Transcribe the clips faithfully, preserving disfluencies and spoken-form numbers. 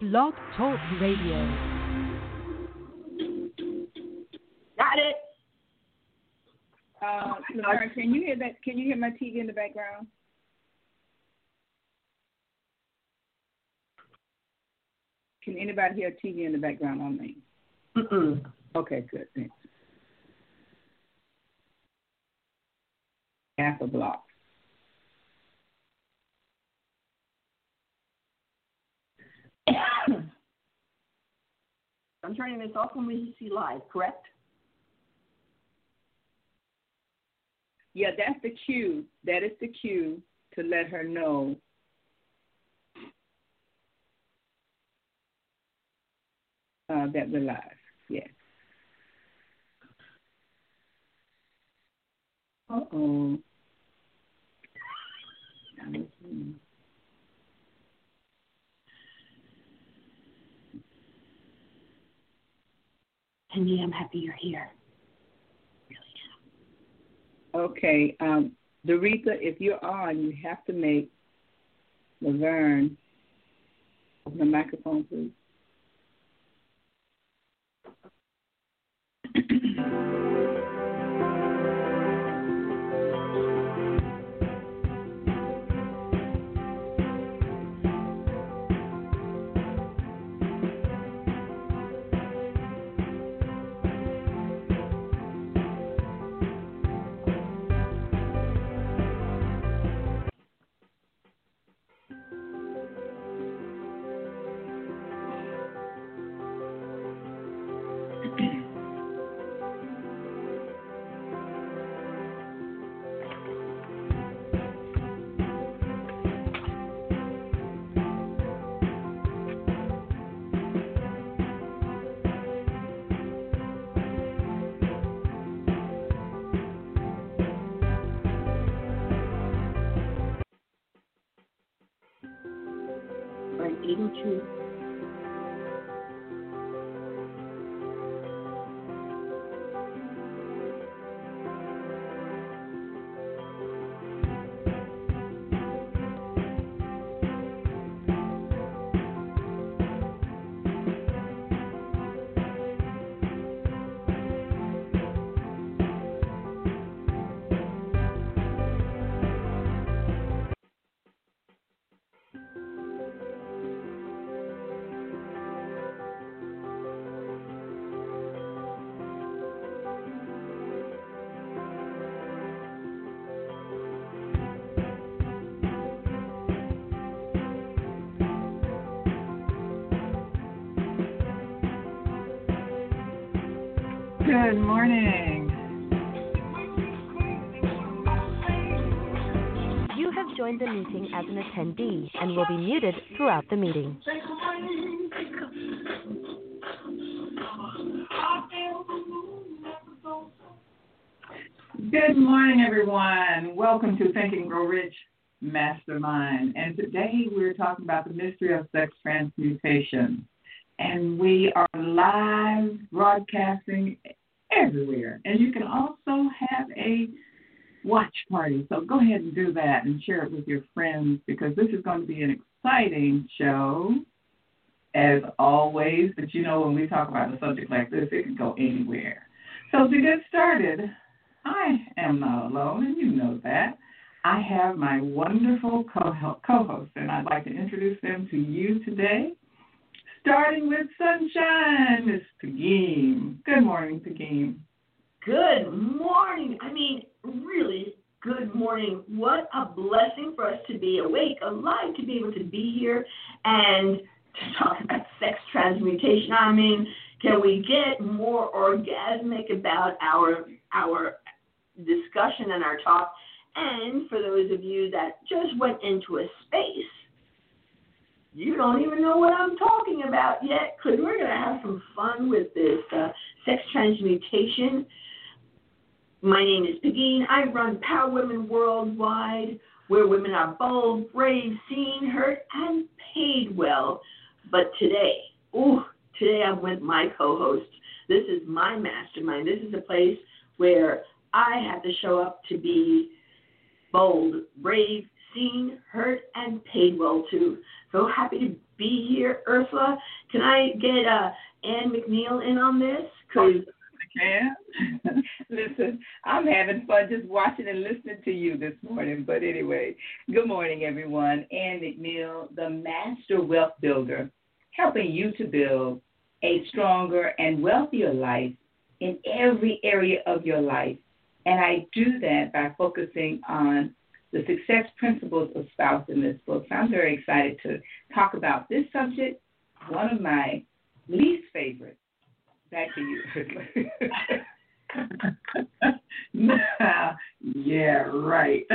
Blog Talk Radio. Got it. Uh, Laverne, can you hear that? Can you hear my T V in the background? Can anybody hear T V in the background on me? Mm-mm. Okay, good. Thanks. Half a block. I'm turning this off when we see live, correct? Yeah, that's the cue. That is the cue to let her know uh, that we're live. Yes. Uh-oh. Cindy, I'm happy you're here. Okay, um, Doretha, if you're on, you have to make Laverne open the microphone, please. eight oh two. Good morning. You have joined the meeting as an attendee and will be muted throughout the meeting. Good morning, everyone. Welcome to Think and Grow Rich Mastermind. And today we're talking about the mystery of sex transmutation. And we are live broadcasting everywhere. And you can also have a watch party. So go ahead and do that and share it with your friends because this is going to be an exciting show, as always. But you know, when we talk about a subject like this, it can go anywhere. So to get started, I am not alone, and you know that. I have my wonderful co-host, and I'd like to introduce them to you today. Starting with Sunshine, Miss Pegeen. Good morning, Pegeen. Good morning. I mean, really good morning. What a blessing for us to be awake, alive, to be able to be here and to talk about sex transmutation. I mean, can we get more orgasmic about our our discussion and our talk? And for those of you that just went into a space, you don't even know what I'm talking about yet, because we're going to have some fun with this uh, sex transmutation. My name is Pegeen. I run Power Women Worldwide, where women are bold, brave, seen, heard, and paid well. But today, ooh, today I'm with my co-host. This is my mastermind. This is a place where I have to show up to be bold, brave, seen, heard, and paid well to. So happy to be here, Ursula. Can I get uh, Ann McNeil in on this? Cause can. Listen, I'm having fun just watching and listening to you this morning. But anyway, good morning, everyone. Ann McNeil, the Master Wealth Builder, helping you to build a stronger and wealthier life in every area of your life. And I do that by focusing on the success principles espoused in this book. So I'm very excited to talk about this subject, one of my least favorites. Back to you. Yeah, right.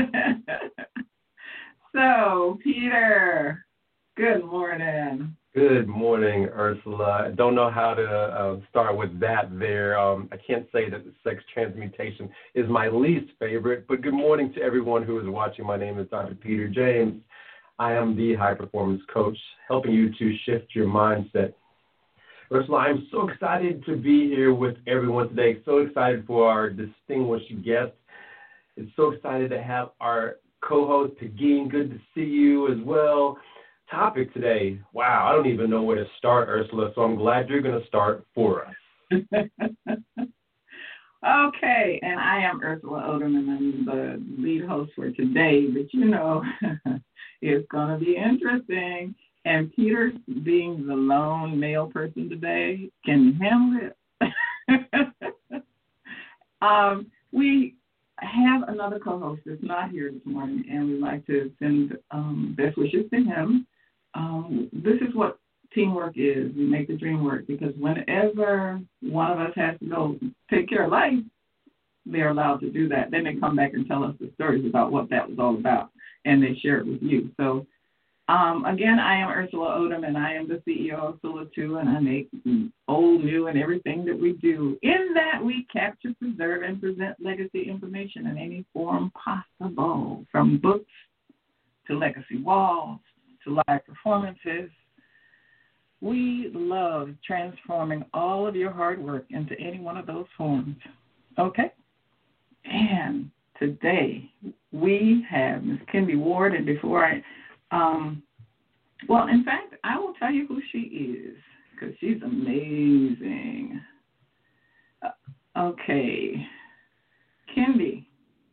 So, Peter, good morning. Good morning, Ursula. I don't know how to uh, start with that there. Um, I can't say that the sex transmutation is my least favorite, but good morning to everyone who is watching. My name is Doctor Peter James. I am the high performance coach, helping you to shift your mindset. Ursula, I'm so excited to be here with everyone today. So excited for our distinguished guest. It's so excited to have our co-host, Pegeen. Good to see you as well. Topic today. Wow, I don't even know where to start, Ursula, so I'm glad you're going to start for us. Okay, and I am Ursula Odom, and I'm the lead host for today, but you know, it's going to be interesting. And Peter, being the lone male person today, can handle it. um, we have another co-host that's not here this morning, and we'd like to send um, best wishes to him. Um, this is what teamwork is. We make the dream work, because whenever one of us has to go take care of life, they're allowed to do that. Then they come back and tell us the stories about what that was all about, and they share it with you. So, um, again, I am Ursula Odom, and I am the C E O of Sula two, and I make old, new, and everything that we do. In that, we capture, preserve, and present legacy information in any form possible, from books to legacy walls to live performances. We love transforming all of your hard work into any one of those forms. Okay? And today we have Miz Kendi Ward, and before I, um, well, in fact, I will tell you who she is, because she's amazing. Uh, okay. Kendi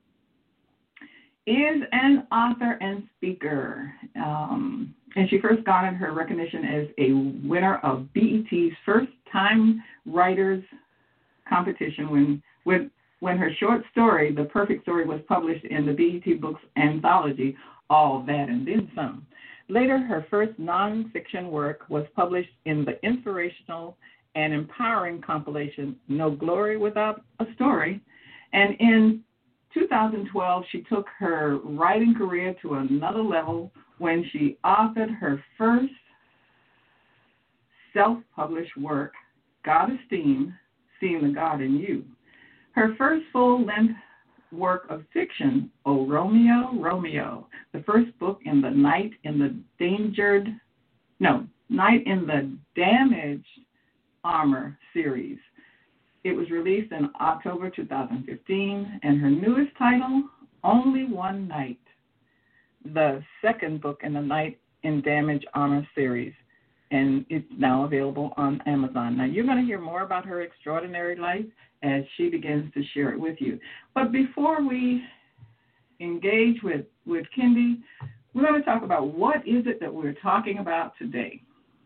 is an author and speaker, um, and she first garnered her recognition as a winner of B E T's first Time Writers competition when, when, when her short story, The Perfect Story, was published in the B E T Books anthology, All That and Then Some. Later, her first nonfiction work was published in the inspirational and empowering compilation, No Glory Without a Story, and in two thousand twelve, she took her writing career to another level when she authored her first self-published work, God Esteem, Seeing the God in You. Her first full-length work of fiction, O Romeo, Romeo, the first book in the Night in the Dangered, no, Night in the Damaged Armor series. It was released in October two thousand fifteen, and her newest title, Only One Night, the second book in the Night in Damaged Armor series, and it's now available on Amazon. Now, you're going to hear more about her extraordinary life as she begins to share it with you. But before we engage with, with Kendi, we're going to talk about what is it that we're talking about today.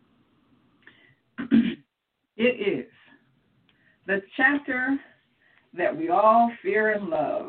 It is the chapter that we all fear and love.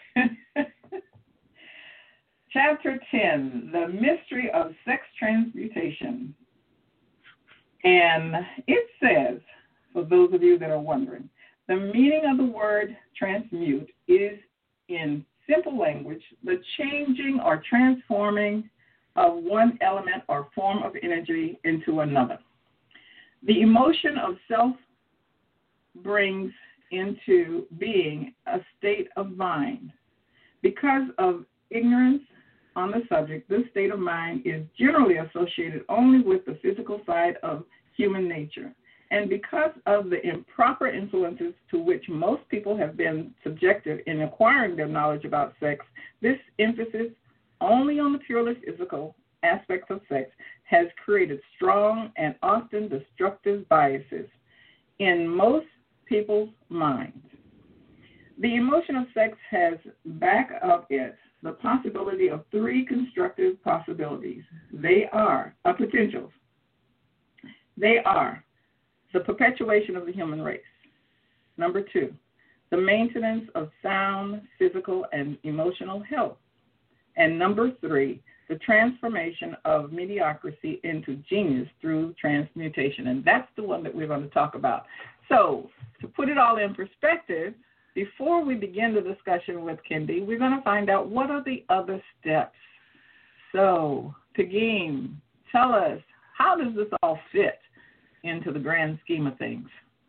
Chapter ten, The Mystery of Sex Transmutation. And it says, for those of you that are wondering, the meaning of the word transmute is, in simple language, the changing or transforming of one element or form of energy into another. The emotion of self brings into being a state of mind. Because of ignorance on the subject, this state of mind is generally associated only with the physical side of human nature. And because of the improper influences to which most people have been subjected in acquiring their knowledge about sex, this emphasis only on the purely physical aspects of sex has created strong and often destructive biases in most people's minds. The emotion of sex has back of it the possibility of three constructive possibilities. They are, uh, potentials. They are the perpetuation of the human race. Number two, the maintenance of sound physical and emotional health. And number three, the transformation of mediocrity into genius through transmutation. And that's the one that we're going to talk about. So, to put it all in perspective, before we begin the discussion with Kendi, we're going to find out what are the other steps. So, Pegim, tell us, how does this all fit into the grand scheme of things?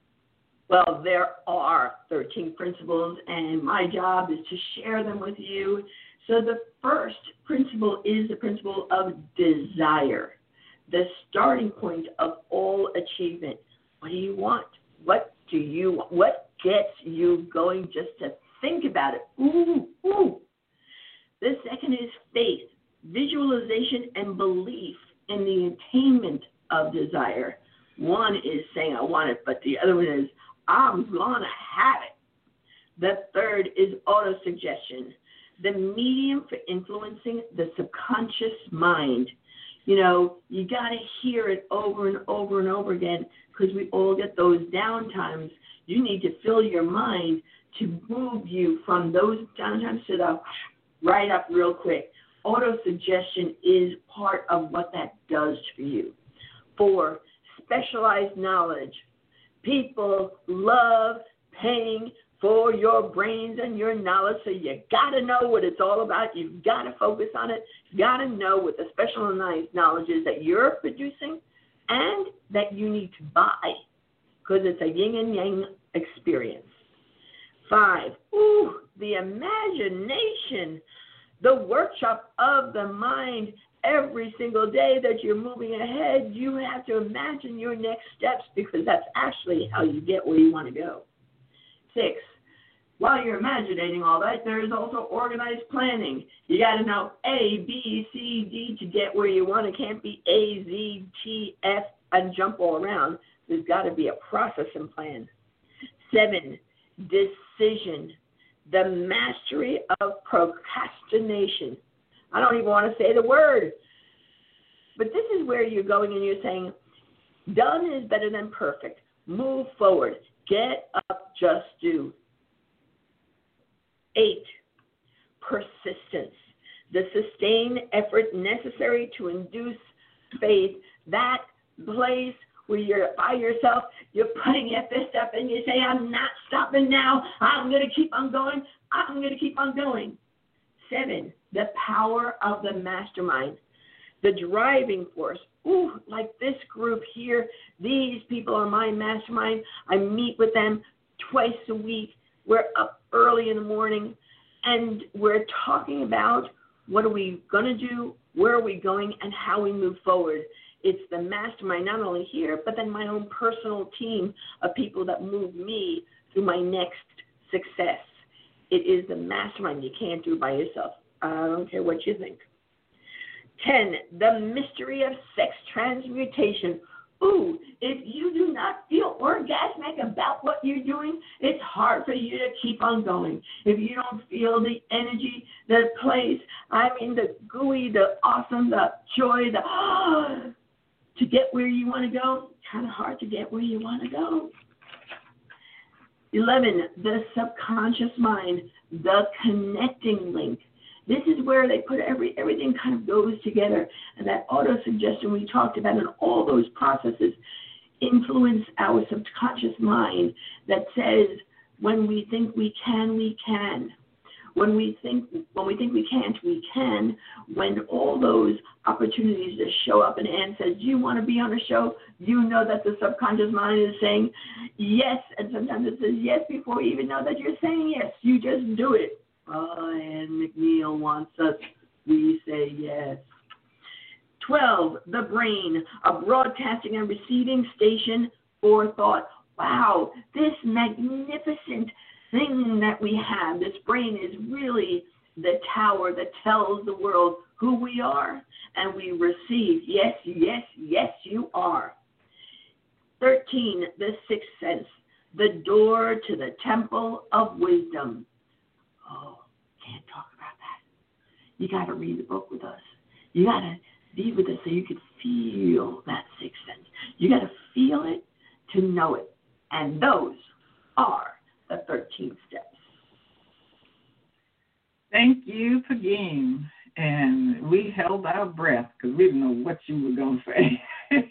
Well, there are thirteen principles, and my job is to share them with you. So the first principle is the principle of desire, the starting point of all achievement. What do you want? What do you want? What gets you going just to think about it? Ooh, ooh. The second is faith, visualization, and belief in the attainment of desire. One is saying I want it, but the other one is I'm going to have it. The third is autosuggestion, the medium for influencing the subconscious mind. You know, you got to hear it over and over and over again because we all get those down times. You need to fill your mind to move you from those down times to the right up real quick. Autosuggestion is part of what that does for you. Four, specialized knowledge. People love paying for your brains and your knowledge, so you got to know what it's all about. You've got to focus on it. You got to know what the specialized knowledge is that you're producing and that you need to buy, because it's a yin and yang experience. Five, ooh, the imagination, the workshop of the mind. Every single day that you're moving ahead, you have to imagine your next steps, because that's actually how you get where you want to go. Six, while you're imagining all that, there is also organized planning. You got to know A, B, C, D to get where you want. It can't be A, Z, T, F, and jump all around. There's got to be a process and plan. Seven, decision, the mastery of procrastination. I don't even want to say the word. But this is where you're going and you're saying, done is better than perfect. Move forward. Get up, just do. Eight, persistence. The sustained effort necessary to induce faith. That place where you're by yourself, you're putting your fist up and you say, I'm not stopping now. I'm going to keep on going. I'm going to keep on going. Seven, the power of the mastermind, the driving force. Ooh, like this group here, these people are my mastermind. I meet with them twice a week. We're up early in the morning, and we're talking about what are we going to do, where are we going, and how we move forward. It's the mastermind, not only here, but then my own personal team of people that move me through my next success. It is the mastermind. You can't do by yourself. I don't care what you think. Ten, the mystery of sex transmutation. Ooh, if you do not feel orgasmic about what you're doing, it's hard for you to keep on going. If you don't feel the energy, the place, I mean the gooey, the awesome, the joy, the oh, to get where you want to go, kind of hard to get where you want to go. Eleven, the subconscious mind, the connecting link. This is where they put every everything kind of goes together, and that auto-suggestion we talked about and all those processes influence our subconscious mind that says when we think we can, we can. When we think when we think we can't, we can. When all those opportunities just show up and Ann says, do you want to be on a show? You know that the subconscious mind is saying yes, and sometimes it says yes before you even know that you're saying yes. You just do it. Oh, Ann McNeil wants us. We say yes. Twelve, the brain, a broadcasting and receiving station for thought. Wow, this magnificent thing that we have, this brain is really the tower that tells the world who we are, and we receive, yes, yes, yes, you are. thirteen, the sixth sense, the door to the temple of wisdom. Oh, can't talk about that. You got to read the book with us. You got to be with us so you can feel that sixth sense. You got to feel it to know it. And those are the thirteen steps. Thank you, Pagim. And we held our breath because we didn't know what you were going to say.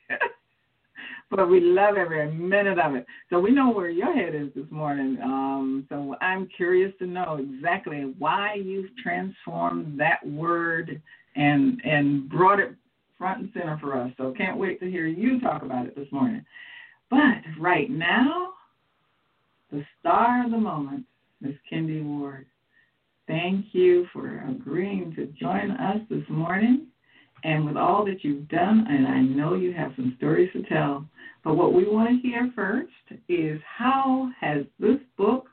But we love every minute of it. So we know where your head is this morning. Um, so I'm curious to know exactly why you've transformed that word and and brought it front and center for us. So can't wait to hear you talk about it this morning. But right now, the star of the moment, Miss Kendi Ward. Thank you for agreeing to join us this morning. And with all that you've done, and I know you have some stories to tell, but what we want to hear first is how has this book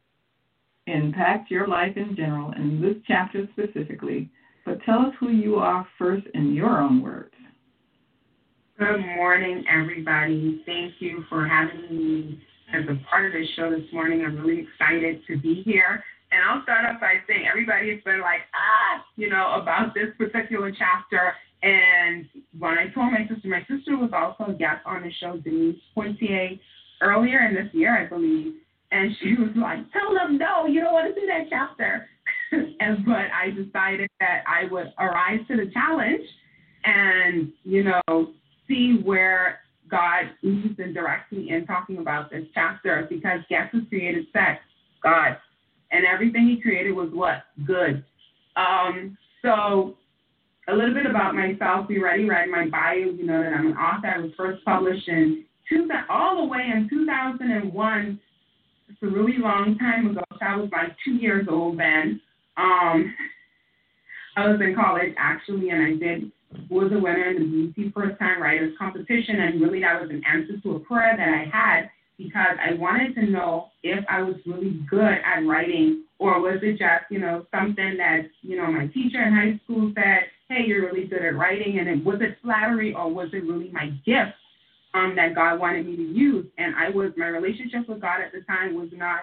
impacted your life in general, and this chapter specifically? But tell us who you are first in your own words. Good morning, everybody. Thank you for having me as a part of this show this morning. I'm really excited to be here. And I'll start off by saying everybody has been like, ah, you know, about this particular chapter. And when I told my sister, my sister was also a guest on the show, Denise Poitier, earlier in this year, I believe. And she was like, tell them, no, you don't want to see that chapter. and But I decided that I would arise to the challenge and, you know, see where God leads and directs me in talking about this chapter, because guess who created sex? God. And everything he created was what? Good. Um, so a little bit about myself. You already read my bio. You know that I'm an author. I was first published in two, all the way in two thousand one. It's a really long time ago. So I was like two years old then. Um, I was in college, actually, and I did was a winner in the B B C First Time Writers Competition. And really that was an answer to a prayer that I had, because I wanted to know if I was really good at writing, or was it just, you know, something that, you know, my teacher in high school said, hey, you're really good at writing, and it, was it flattery, or was it really my gift um, that God wanted me to use? And I was, my relationship with God at the time was not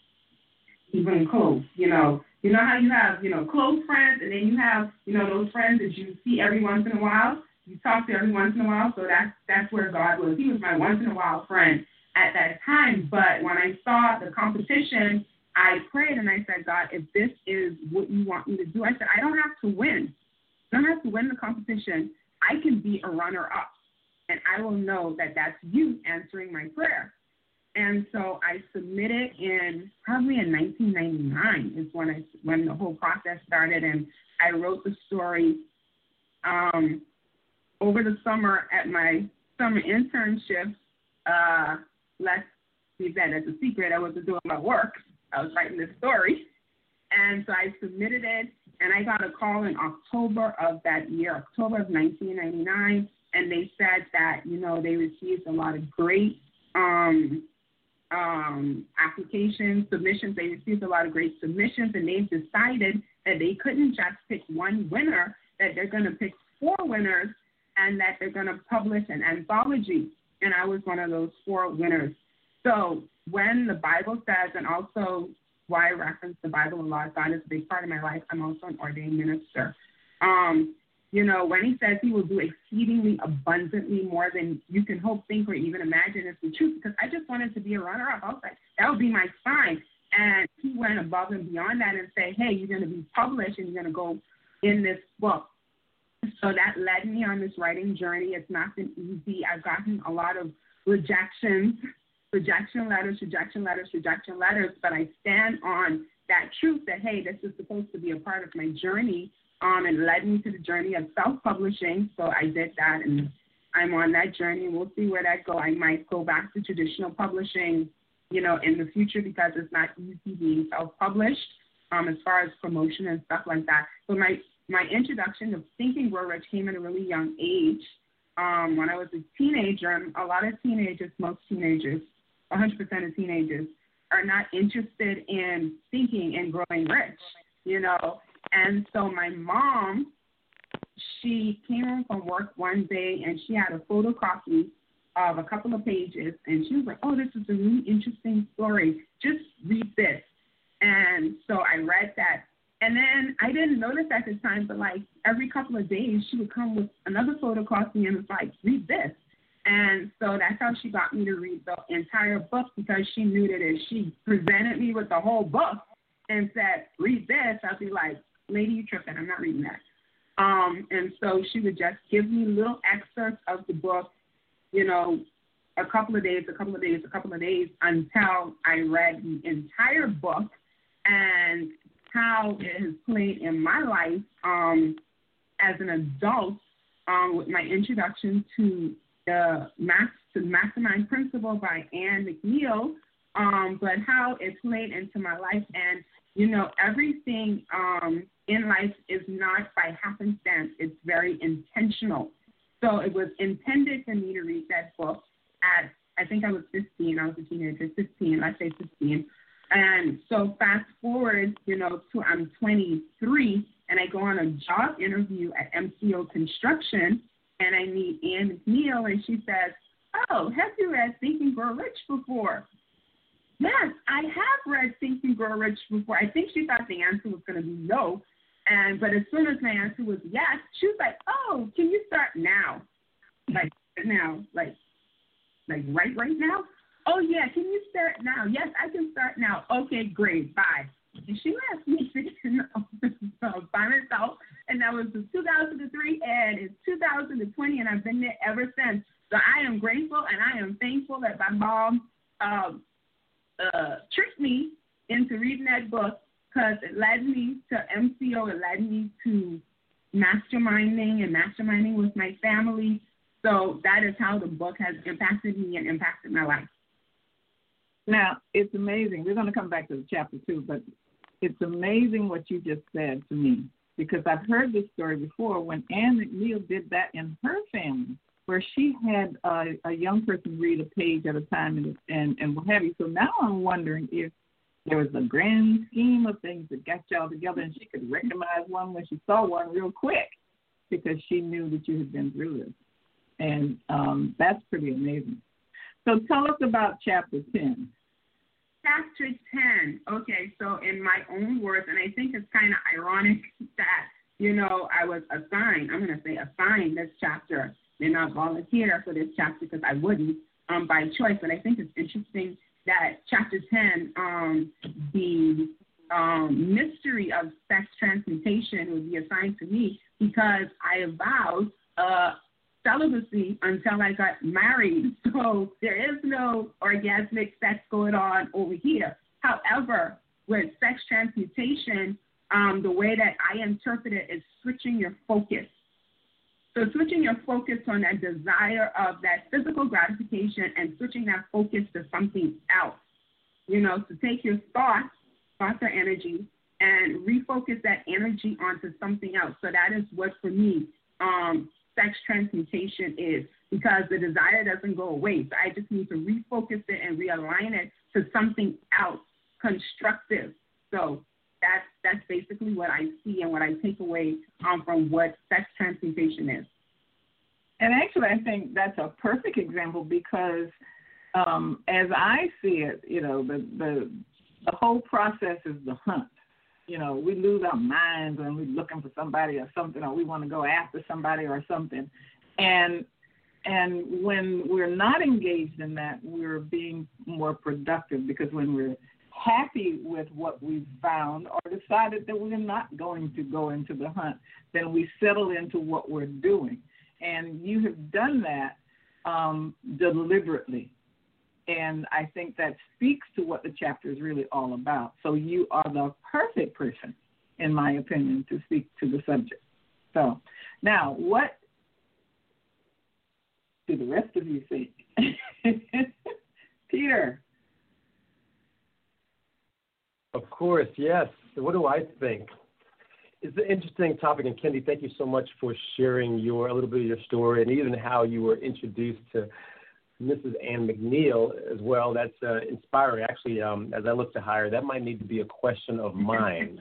even close, you know. You know how you have, you know, close friends, and then you have, you know, those friends that you see every once in a while. You talk to every once in a while, so that's, that's where God was. He was my once in a while friend at that time. But when I saw the competition, I prayed and I said, God, if this is what you want me to do, I said, I don't have to win. I don't have to win the competition. I can be a runner-up, and I will know that that's you answering my prayer. And so I submitted in probably in nineteen ninety-nine is when I when the whole process started, and I wrote the story um, over the summer at my summer internship. Uh, let's leave that as a secret. I wasn't doing my work. I was writing this story. And so I submitted it, and I got a call in October of that year, October of nineteen ninety-nine, and they said that, you know, they received a lot of great um, um, applications, submissions. They received a lot of great submissions, and they decided that they couldn't just pick one winner, that they're going to pick four winners, and that they're going to publish an anthology. And I was one of those four winners. So when the Bible says, and also why I reference the Bible a lot, God is a big part of my life. I'm also an ordained minister. Um, you know, when he says he will do exceedingly abundantly more than you can hope, think, or even imagine, is the truth. Because I just wanted to be a runner-up. I was like, that would be my sign. And he went above and beyond that and said, hey, you're going to be published and you're going to go in this book. So that led me on this writing journey. It's not been easy. I've gotten a lot of rejections, rejection letters, rejection letters, rejection letters, but I stand on that truth that, hey, this is supposed to be a part of my journey, um, and led me to the journey of self-publishing. So I did that, and I'm on that journey, and we'll see where that goes. I might go back to traditional publishing, you know, in the future, because it's not easy being self-published um, as far as promotion and stuff like that. So my My introduction to Think and Grow Rich came at a really young age. Um, when I was a teenager, and a lot of teenagers, most teenagers, one hundred percent of teenagers, are not interested in thinking and growing rich. you know. And so my mom, she came home from work one day and she had a photocopy of a couple of pages, and she was like, oh, this is a really interesting story. Just read this. And so I read that. And then I didn't notice at the time, but like every couple of days she would come with another photocopy and was like, read this. And so that's how she got me to read the entire book, because she knew that if she presented me with the whole book and said, read this, I'd be like, lady, you tripping. I'm not reading that. Um, and so she would just give me little excerpts of the book, you know, a couple of days, a couple of days, a couple of days until I read the entire book, and how it has played in my life um, as an adult um, with my introduction to the Max, to Mastermind Principle by Anne McNeil, um, but how it played into my life. And, you know, everything um, in life is not by happenstance. It's very intentional. So it was intended for me to read that book at, I think I was fifteen. I was a teenager, fifteen, let's say fifteen. And so fast forward, you know, to I'm twenty-three, and I go on a job interview at M C O Construction, and I meet Anne McNeil, and she says, oh, have you read Think and Grow Rich before? Yes, I have read Think and Grow Rich before. I think she thought the answer was going to be no. And but as soon as my answer was yes, she was like, oh, can you start now? Like now, like, like right, right now? Oh, yeah, can you start now? Yes, I can start now. Okay, great, bye. And she left me sitting by myself, and that was in two thousand three, and it's two thousand twenty, and I've been there ever since. So I am grateful, and I am thankful that my mom um, uh, tricked me into reading that book, because it led me to M C O. It led me to masterminding and masterminding with my family. So that is how the book has impacted me and impacted my life. Now, it's amazing. We're going to come back to the chapter two, but it's amazing what you just said to me, because I've heard this story before when Anne McNeil did that in her family, where she had uh, a young person read a page at a time and, and, and what have you. So now I'm wondering if there was a grand scheme of things that got y'all together and she could recognize one when she saw one real quick, because she knew that you had been through this. And um, that's pretty amazing. So tell us about chapter ten. Chapter ten. Okay, so in my own words, and I think it's kind of ironic that, you know, I was assigned, I'm going to say assigned this chapter, did not volunteer for this chapter because I wouldn't um, by choice, but I think it's interesting that chapter ten, um, the um, mystery of sex transmutation would be assigned to me, because I vowed uh, celibacy until I got married. So there is no orgasmic sex going on over here. However, with sex transmutation, um, the way that I interpret it is switching your focus. So switching your focus on that desire of that physical gratification and switching that focus to something else. You know, to take your thoughts, thoughts are energy, and refocus that energy onto something else. So that is what, for me, um, sex transmutation is, because the desire doesn't go away. So I just need to refocus it and realign it to something else, constructive. So that's that's basically what I see and what I take away um, from what sex transmutation is. And actually, I think that's a perfect example, because um, as I see it, you know, the, the the whole process is the hunt. You know, we lose our minds when we're looking for somebody or something, or we want to go after somebody or something. And and when we're not engaged in that, we're being more productive, because when we're happy with what we've found or decided that we're not going to go into the hunt, then we settle into what we're doing. And you have done that um, deliberately. And I think that speaks to what the chapter is really all about. So you are the perfect person, in my opinion, to speak to the subject. So now, what do the rest of you think? Peter. Of course, yes. So what do I think? It's an interesting topic, and Kendi, thank you so much for sharing your a little bit of your story and even how you were introduced to Missus Anne McNeil as well. That's uh, inspiring. Actually, um, as I look to hire, that might need to be a question of mine.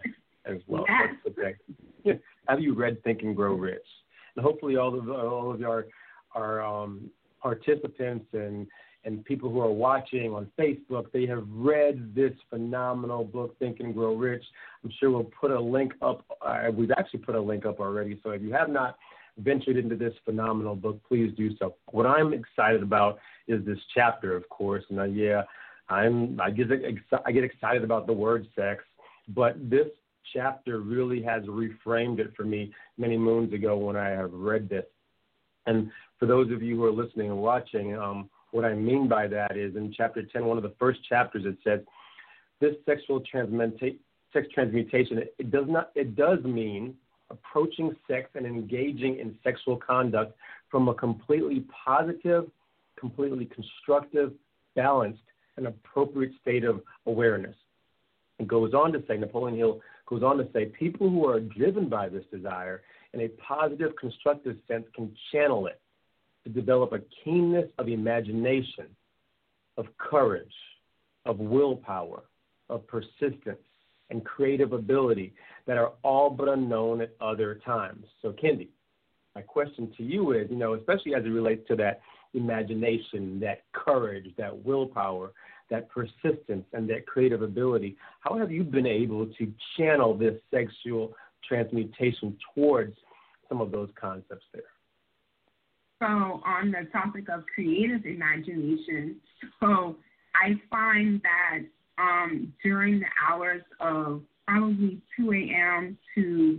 as well. Yes. Okay. Have you read Think and Grow Rich? And hopefully all of all of our our um, participants and and people who are watching on Facebook, they have read this phenomenal book, Think and Grow Rich. I'm sure we'll put a link up. Uh, we've actually put a link up already. So if you have not ventured into this phenomenal book, please do so. What I'm excited about is this chapter, of course. And uh, yeah, I'm I get I get excited about the word sex, but this chapter really has reframed it for me many moons ago when I have read this. And for those of you who are listening and watching, um, what I mean by that is in chapter ten, one of the first chapters, it says this sexual transmuta- sex transmutation, it, it does not, it does mean approaching sex and engaging in sexual conduct from a completely positive, completely constructive, balanced, and appropriate state of awareness. It goes on to say, Napoleon Hill goes on to say, people who are driven by this desire in a positive, constructive sense can channel it to develop a keenness of imagination, of courage, of willpower, of persistence, and creative ability that are all but unknown at other times. So, Kendi, my question to you is, you know, especially as it relates to that imagination, that courage, that willpower, that persistence, and that creative ability, how have you been able to channel this sexual transmutation towards some of those concepts there? So on the topic of creative imagination, so I find that um, during the hours of probably two a.m. to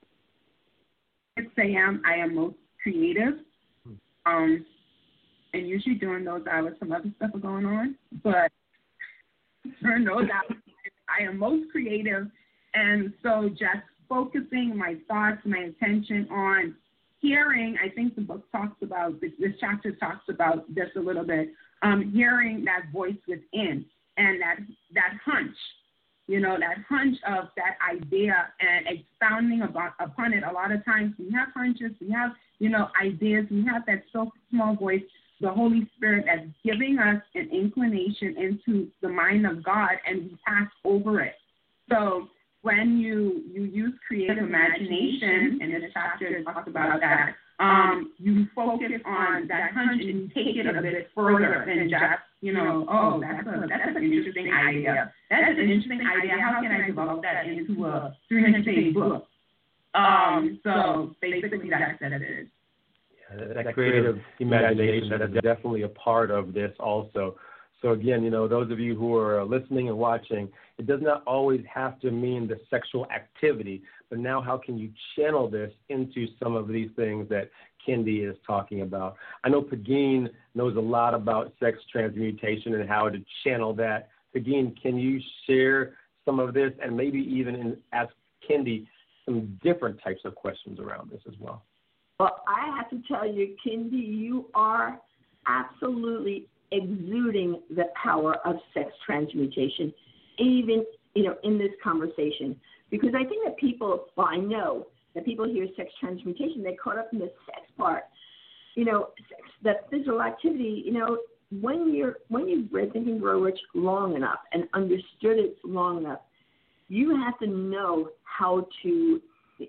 six a.m., I am most creative. Um, and usually during those hours, some other stuff are going on. But during those hours, I am most creative. And so just focusing my thoughts, my attention on hearing, I think the book talks about, this, this chapter talks about this a little bit, um, hearing that voice within and that that hunch, you know, that hunch of that idea and expounding about, upon it. A lot of times we have hunches, we have, you know, ideas, we have that so small voice, the Holy Spirit that's giving us an inclination into the mind of God, and we pass over it. So when you, you use creative imagination, and this chapter talks about that, um, you focus on that hunch and you take it a bit further than just, you know, oh, that's, a, that's an interesting idea. That's an interesting idea. How can I develop that into a three hundred page book? Um, so basically that's what it is. Yeah, that creative imagination, that is definitely a part of this also. So again, you know, those of you who are listening and watching, it does not always have to mean the sexual activity, but now how can you channel this into some of these things that Kendi is talking about? I know Pegeen knows a lot about sex transmutation and how to channel that. Pegeen, can you share some of this and maybe even in, ask Kendi some different types of questions around this as well? Well, I have to tell you, Kendi, you are absolutely exuding the power of sex transmutation, even, you know, in this conversation. Because I think that people, well, I know that people hear sex transmutation, they caught up in the sex part. You know, sex, that physical activity, you know, when you're when you've read Think and Grow Rich long enough and understood it long enough, you have to know how to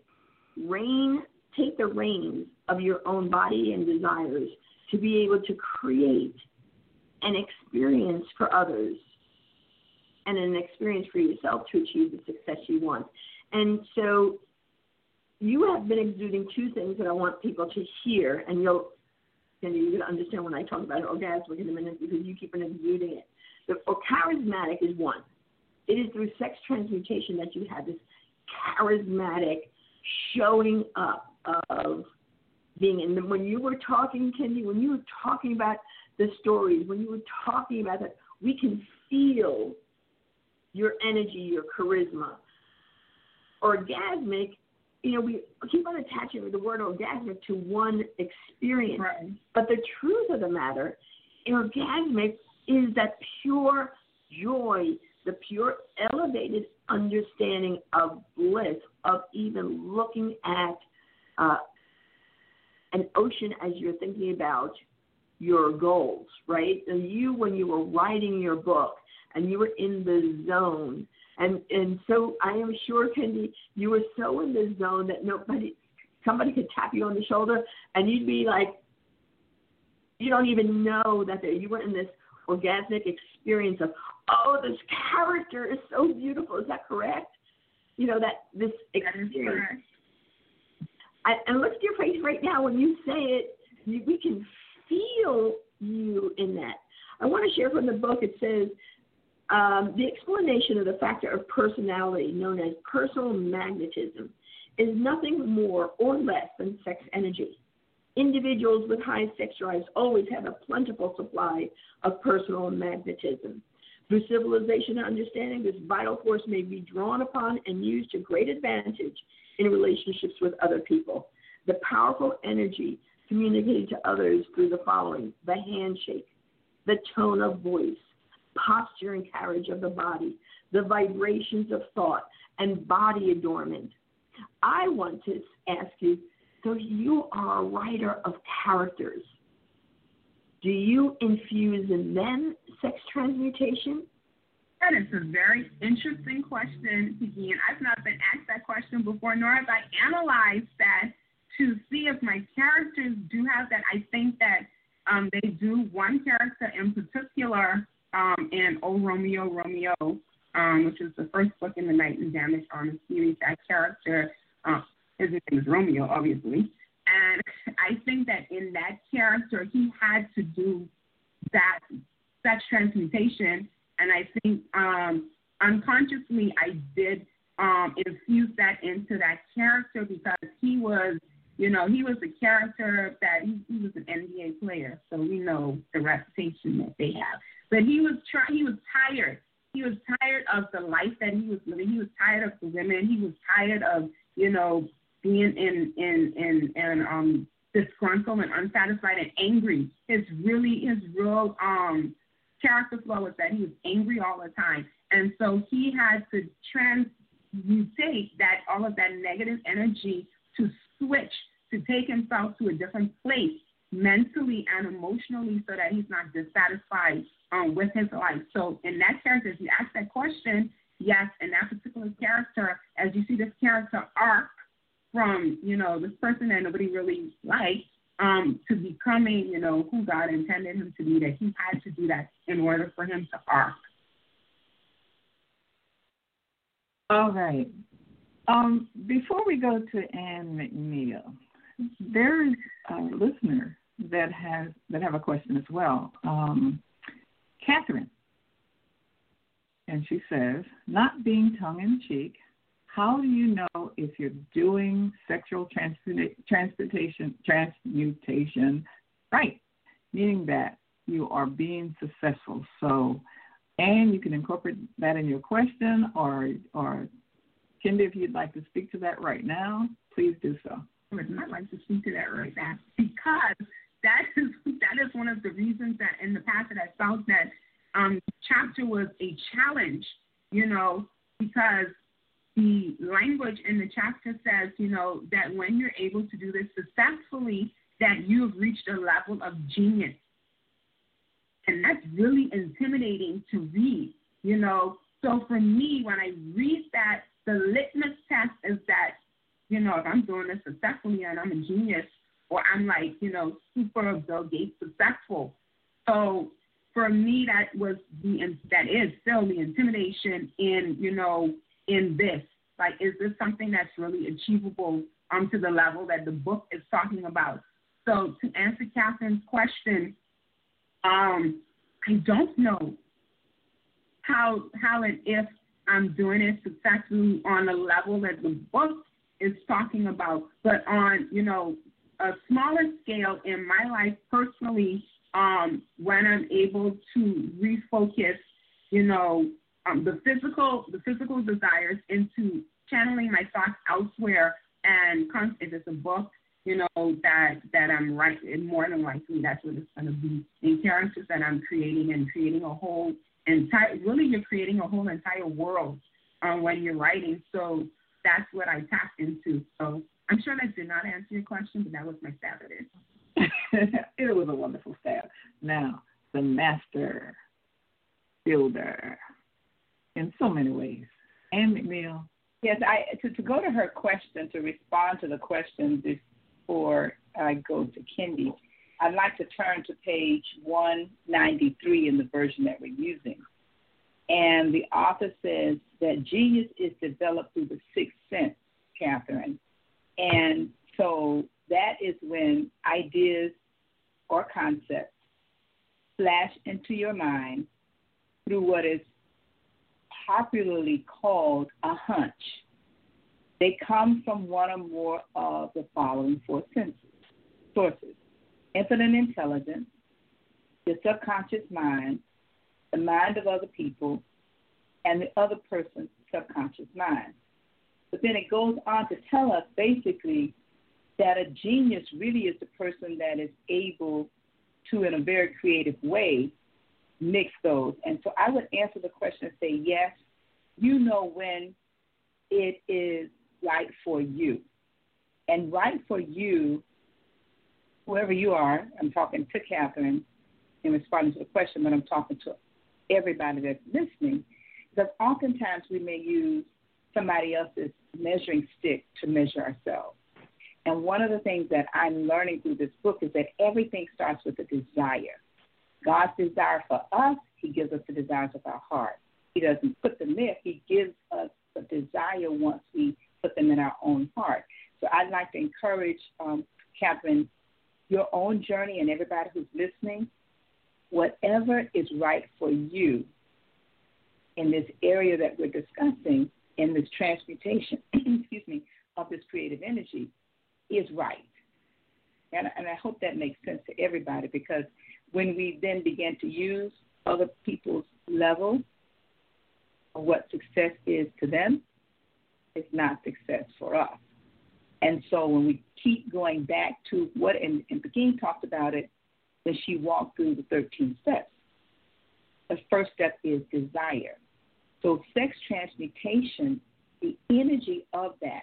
rein, take the reins of your own body and desires to be able to create an experience for others and an experience for yourself to achieve the success you want. And so you have been exuding two things that I want people to hear, and you'll and you're going to understand when I talk about orgasmic in a minute because you keep on exuding it. The or charismatic is one. It is through sex transmutation that you have this charismatic showing up of being in. When you were talking, Kendi, when you were talking about the stories, when you were talking about that, we can feel your energy, your charisma. Orgasmic, you know, we keep on attaching the word orgasmic to one experience. Right. But the truth of the matter, orgasmic is that pure joy, the pure elevated understanding of bliss, of even looking at uh, an ocean as you're thinking about your goals, right? And you, when you were writing your book and you were in the zone And and so I am sure, Kendi, you were so in the zone that nobody, somebody could tap you on the shoulder and you'd be like, you don't even know that you were in this orgasmic experience of, oh, this character is so beautiful. Is that correct? You know, that this experience. I, and look at your face right now when you say it. You, we can feel you in that. I want to share from the book. It says, um, the explanation of the factor of personality known as personal magnetism is nothing more or less than sex energy. Individuals with high sex drives always have a plentiful supply of personal magnetism. Through civilization and understanding, this vital force may be drawn upon and used to great advantage in relationships with other people. The powerful energy communicated to others through the following: the handshake, the tone of voice, posture and carriage of the body, the vibrations of thought, and body adornment. I want to ask you, so you are a writer of characters. Do you infuse in them sex transmutation? That is a very interesting question, Peggy, and I've not been asked that question before, nor have I analyzed that to see if my characters do have that. I think that um, they do. One character in particular um, in Oh, Romeo, Romeo, um, which is the first book in the Night and Damage Armor series, that character, uh, his name is Romeo, obviously. And I think that in that character, he had to do that sex transmutation. And I think um, unconsciously I did um, infuse that into that character because he was, you know, he was a character that he, he was an N B A player. So we know the reputation that they have. But he was try- he was tired. He was tired of the life that he was living. He was tired of the women. He was tired of, you know, being in in in, in um disgruntled and unsatisfied and angry. His really his real um character flow was that he was angry all the time, and so he had to transmutate that all of that negative energy to switch to take himself to a different place mentally and emotionally, so that he's not dissatisfied um, with his life. So in that character, if you ask that question, yes, in that particular character, as you see this character arc from, you know, this person that nobody really liked um, to becoming, you know, who God intended him to be, that he had to do that in order for him to arc. All right. Um, before we go to Ann McNeil, there's a listener that has that have a question as well. Um, Catherine, and she says, not being tongue-in-cheek, how do you know if you're doing sexual transmutation, transmutation right? Meaning that you are being successful. So, and you can incorporate that in your question, or, or Kendi, if you'd like to speak to that right now, please do so. I'd like to speak to that right now because that is that is one of the reasons that in the past that I felt that um, chapter was a challenge, you know, because the language in the chapter says, you know, that when you're able to do this successfully, that you have reached a level of genius. And that's really intimidating to read, you know. So for me, when I read that, the litmus test is that, you know, if I'm doing this successfully and I'm a genius, or I'm like, you know, super Bill Gates successful. So for me, that was the, that is still the intimidation in, you know, in this. Like, is this something that's really achievable um, to the level that the book is talking about? So to answer Catherine's question, um, I don't know how how and if I'm doing it successfully on a level that the book is talking about, but on, you know, a smaller scale in my life personally, um, when I'm able to refocus, you know, um, the physical the physical desires into channeling my thoughts elsewhere, and if it's a book, you know, that that I'm writing, more than likely that's what it's going to be, in characters that I'm creating and creating a whole entire, really you're creating a whole entire world um, when you're writing. So that's what I tapped into. So I'm sure that did not answer your question, but that was my stab at it. It was a wonderful stab. Now, the master builder, in so many ways, And McNeil. Yes, I to, to go to her question, to respond to the question before I go to Kendi, I'd like to turn to page one ninety-three in the version that we're using. And the author says that genius is developed through the sixth sense, Catherine. And so that is when ideas or concepts flash into your mind through what is popularly called a hunch. They come from one or more of the following four senses, sources: infinite intelligence, the subconscious mind, the mind of other people, and the other person's subconscious mind. But then it goes on to tell us basically that a genius really is the person that is able to, in a very creative way, mix those. And so I would answer the question and say, yes, you know when it is right for you. And right for you, whoever you are, I'm talking to Catherine in responding to the question, but I'm talking to everybody that's listening, because oftentimes we may use somebody else's measuring stick to measure ourselves. And one of the things that I'm learning through this book is that everything starts with a desire. God's desire for us, he gives us the desires of our heart. He doesn't put them there. He gives us the desire once we put them in our own heart. So I'd like to encourage, um, Catherine, your own journey and everybody who's listening, whatever is right for you in this area that we're discussing, in this transmutation, excuse me, of this creative energy, is right. And, and I hope that makes sense to everybody, because when we then begin to use other people's level of what success is to them, it's not success for us. And so when we keep going back to what, and, and Begin talked about it when she walked through the thirteen steps. The first step is desire. So sex transmutation, the energy of that,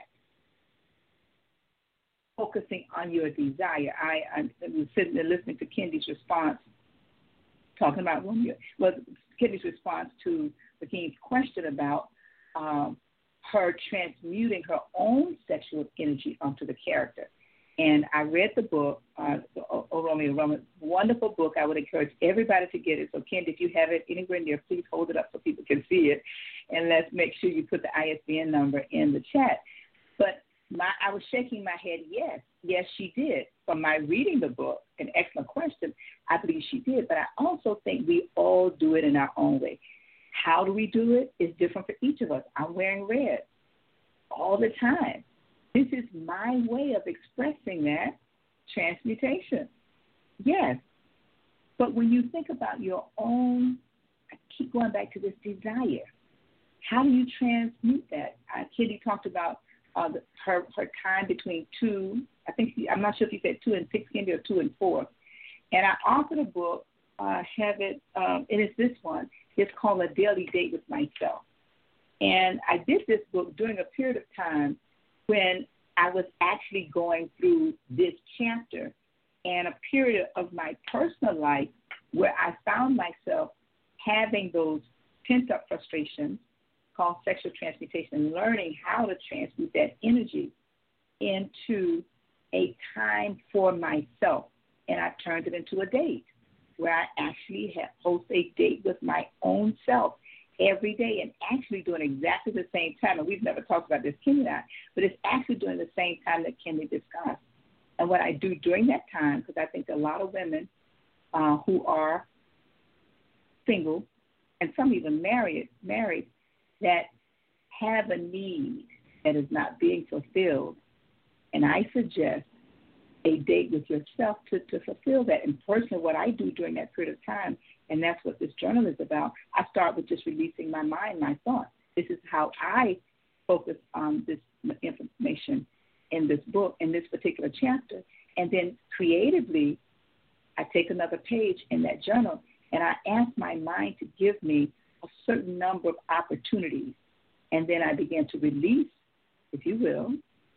focusing on your desire. I, I was sitting there listening to Kendi's response, talking about when you, well, Kendi's response to Begin's question about um, her transmuting her own sexual energy onto the character. And I read the book, uh, O Romeo Romance, wonderful book. I would encourage everybody to get it. So, Kendi, if you have it anywhere near, please hold it up so people can see it. And let's make sure you put the I S B N number in the chat. But my, I was shaking my head, yes. Yes, she did. From my reading the book, an excellent question, I believe she did. But I also think we all do it in our own way. How do we do it? It's different for each of us. I'm wearing red all the time. This is my way of expressing that transmutation. Yes. But when you think about your own, I keep going back to this desire. How do you transmute that? Uh, Kendi talked about uh, the, her her time between two, I think, she, I'm not sure if you said two and six, Kendi, or two and four. And I authored a book, uh, have it, um, it is this one. It's called A Daily Date with Myself. And I did this book during a period of time when I was actually going through this chapter and a period of my personal life where I found myself having those pent-up frustrations called sexual transmutation, learning how to transmute that energy into a time for myself. And I turned it into a date where I actually have, host a date with my own self every day, and actually doing exactly the same time. And we've never talked about this, Kendi and I, but it's actually doing the same time that Kendi discussed. And what I do during that time, because I think a lot of women uh, who are single, and some even married, married, that have a need that is not being fulfilled. And I suggest a date with yourself to, to fulfill that. And personally, what I do during that period of time, and that's what this journal is about, I start with just releasing my mind, my thoughts. This is how I focus on this information in this book, in this particular chapter. And then creatively, I take another page in that journal, and I ask my mind to give me a certain number of opportunities. And then I begin to release, if you will,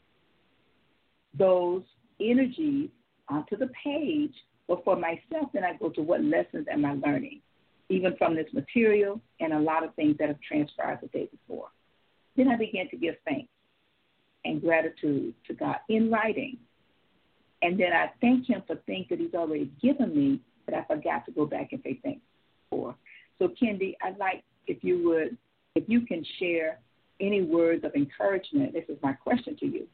those energies onto the page. But for myself, then I go to what lessons am I learning, even from this material and a lot of things that have transpired the day before. Then I began to give thanks and gratitude to God in writing. And then I thank him for things that he's already given me that I forgot to go back and say thanks for. So, Kendi, I'd like if you would, if you can share any words of encouragement, this is my question to you,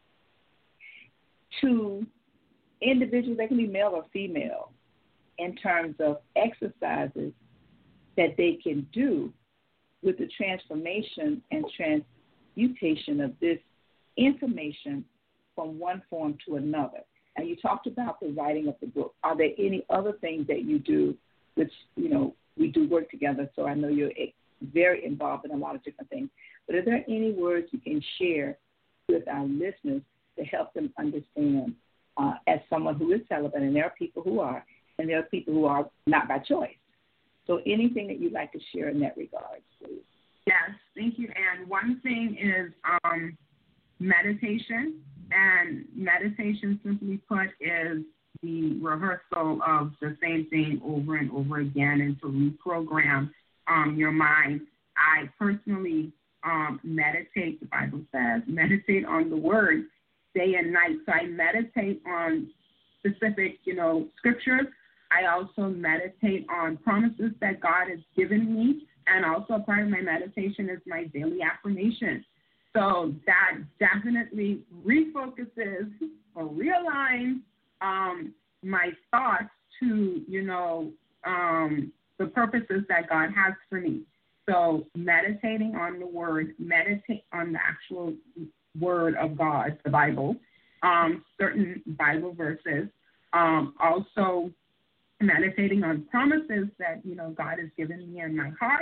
to individuals, they can be male or female, in terms of exercises that they can do with the transformation and transmutation of this information from one form to another. And you talked about the writing of the book. Are there any other things that you do, which, you know, we do work together, so I know you're very involved in a lot of different things. But are there any words you can share with our listeners to help them understand uh, as someone who is celibate, and there are people who are, and there are people who are not by choice. So anything that you'd like to share in that regard, please. Yes, thank you, Anne. One thing is um, meditation, and meditation, simply put, is the rehearsal of the same thing over and over again and to reprogram um, your mind. I personally um, meditate, the Bible says, meditate on the word day and night. So I meditate on specific, you know, scriptures. I also meditate on promises that God has given me, and also part of my meditation is my daily affirmation. So that definitely refocuses or realigns um, my thoughts to, you know, um, the purposes that God has for me. So meditating on the word, meditate on the actual word of God, the Bible, um, certain Bible verses, um, also meditating on promises that, you know, God has given me in my heart,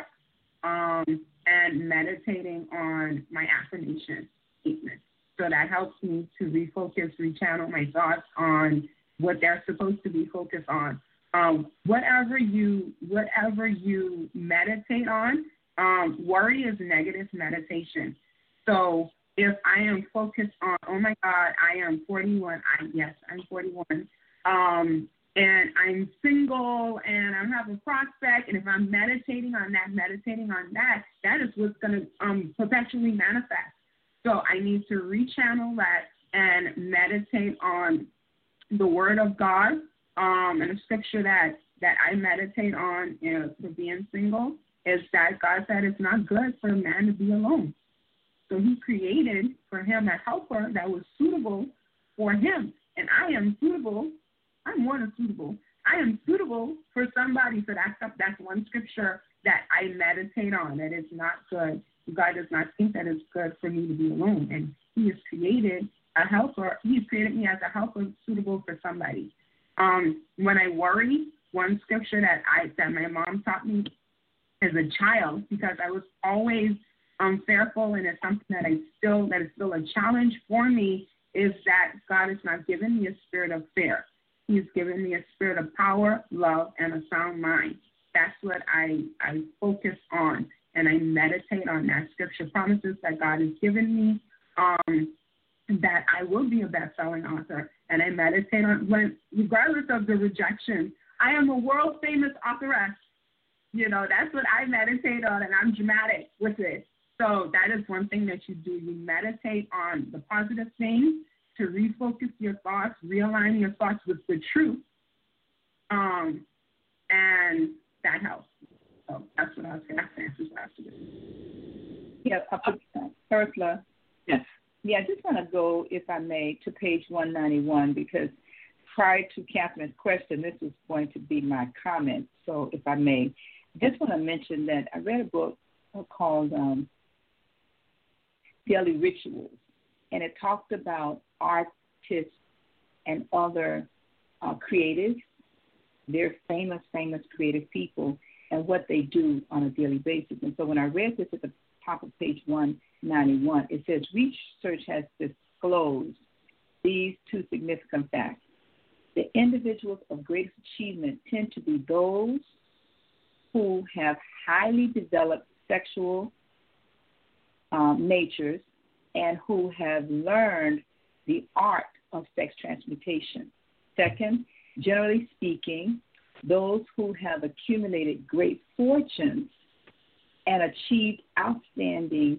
um, and meditating on my affirmation statements. So that helps me to refocus, rechannel my thoughts on what they're supposed to be focused on. Um, whatever you whatever you meditate on, um, worry is negative meditation. So if I am focused on, oh my God, I am forty-one. I yes, I'm forty-one. Um, and I'm single and I have a prospect, and if I'm meditating on that, meditating on that, that is what's going to um, perpetually manifest. So I need to rechannel that and meditate on the Word of God, um, and the scripture that, that I meditate on, you know, for being single is that God said it's not good for a man to be alone. So he created for him a helper that was suitable for him. And I am suitable. I'm more than suitable. I am suitable for somebody. So that's, that's one scripture that I meditate on, that is not good. God does not think that it's good for me to be alone. And he has created a helper. He's created me as a helper suitable for somebody. Um, when I worry, one scripture that I that my mom taught me as a child, because I was always um, fearful, and it's something that I still that is still a challenge for me, is that God has not given me a spirit of fear. He's given me a spirit of power, love, and a sound mind. That's what I, I focus on, and I meditate on that scripture promises that God has given me, um, that I will be a best-selling author. And I meditate on, when, regardless of the rejection, I am a world-famous authoress. You know, that's what I meditate on, and I'm dramatic with it. So that is one thing that you do. You meditate on the positive things to refocus your thoughts, realign your thoughts with the truth, um, and that helps. So that's what I was going to say. That's what I have to do. Yeah, uh, Ursula. Yes. Yeah, I just want to go, if I may, to page one ninety-one, because prior to Catherine's question, this is going to be my comment. So if I may, I just want to mention that I read a book called um, Daily Rituals, and it talked about artists and other uh, creatives, they're famous, famous creative people, and what they do on a daily basis. And so when I read this at the top of page one ninety-one, it says research has disclosed these two significant facts. The individuals of greatest achievement tend to be those who have highly developed sexual um, natures and who have learned the art of sex transmutation. Second, generally speaking, those who have accumulated great fortunes and achieved outstanding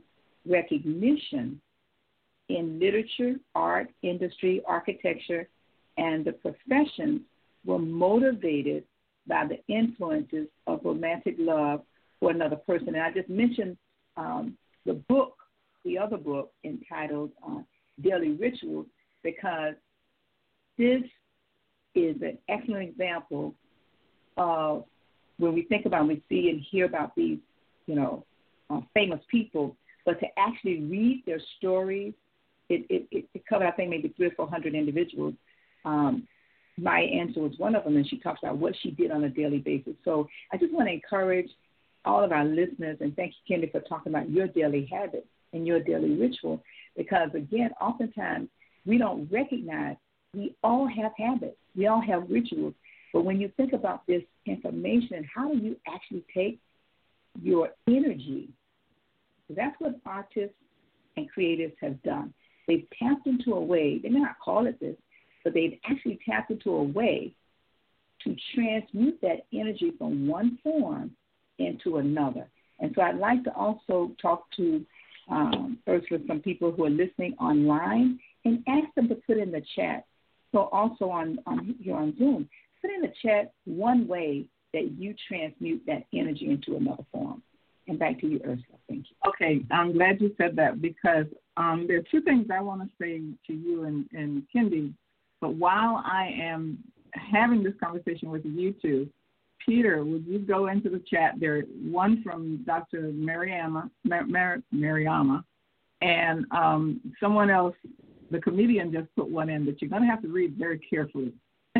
recognition in literature, art, industry, architecture, and the professions were motivated by the influences of romantic love for another person. And I just mentioned um, the book, the other book entitled uh, Daily Rituals, because this is an excellent example of when we think about, we see and hear about these, you know, uh, famous people, but to actually read their stories, it, it, it covered, I think, maybe three or four hundred individuals. Um, Maya Angelou was one of them, and she talks about what she did on a daily basis. So I just want to encourage all of our listeners, and thank you, Kendi, for talking about your daily habits and your daily ritual, because, again, oftentimes we don't recognize we all have habits. We all have rituals. But when you think about this information, how do you actually take your energy? That's what artists and creatives have done. They've tapped into a way, they may not call it this, but they've actually tapped into a way to transmute that energy from one form into another. And so I'd like to also talk to um, Ursula, some people who are listening online, and ask them to put in the chat. So also on, on here on Zoom, put in the chat one way that you transmute that energy into another form. And back to you, Ursula. Thank you. Okay, I'm glad you said that, because um, there are two things I want to say to you and, and Kendi. But while I am having this conversation with you two, Peter, would you go into the chat? There, one from Doctor Mariama, Mar- Mar- Mariama, and um, someone else, the comedian, just put one in that you're going to have to read very carefully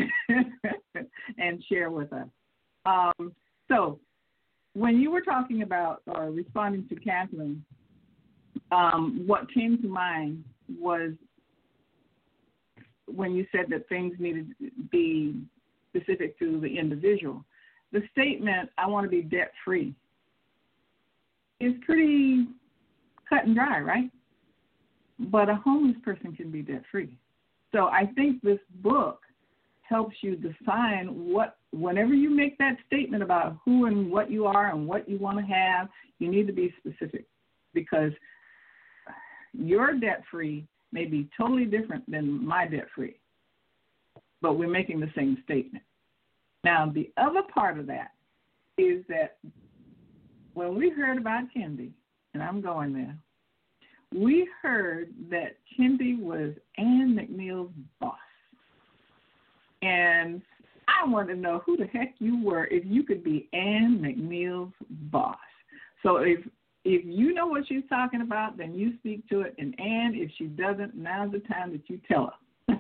and share with us. Um, so when you were talking about or responding to Kathleen, um, what came to mind was when you said that things needed to be specific to the individual. The statement, I want to be debt-free, is pretty cut and dry, right? But a homeless person can be debt-free. So I think this book helps you define what, whenever you make that statement about who and what you are and what you want to have, you need to be specific, because your debt-free may be totally different than my debt-free, but we're making the same statement. Now, the other part of that is that when we heard about Kendi, and I'm going there, we heard that Kendi was Ann McNeil's boss. And I want to know who the heck you were if you could be Ann McNeil's boss. So if if you know what she's talking about, then you speak to it. And Ann, if she doesn't, now's the time that you tell her.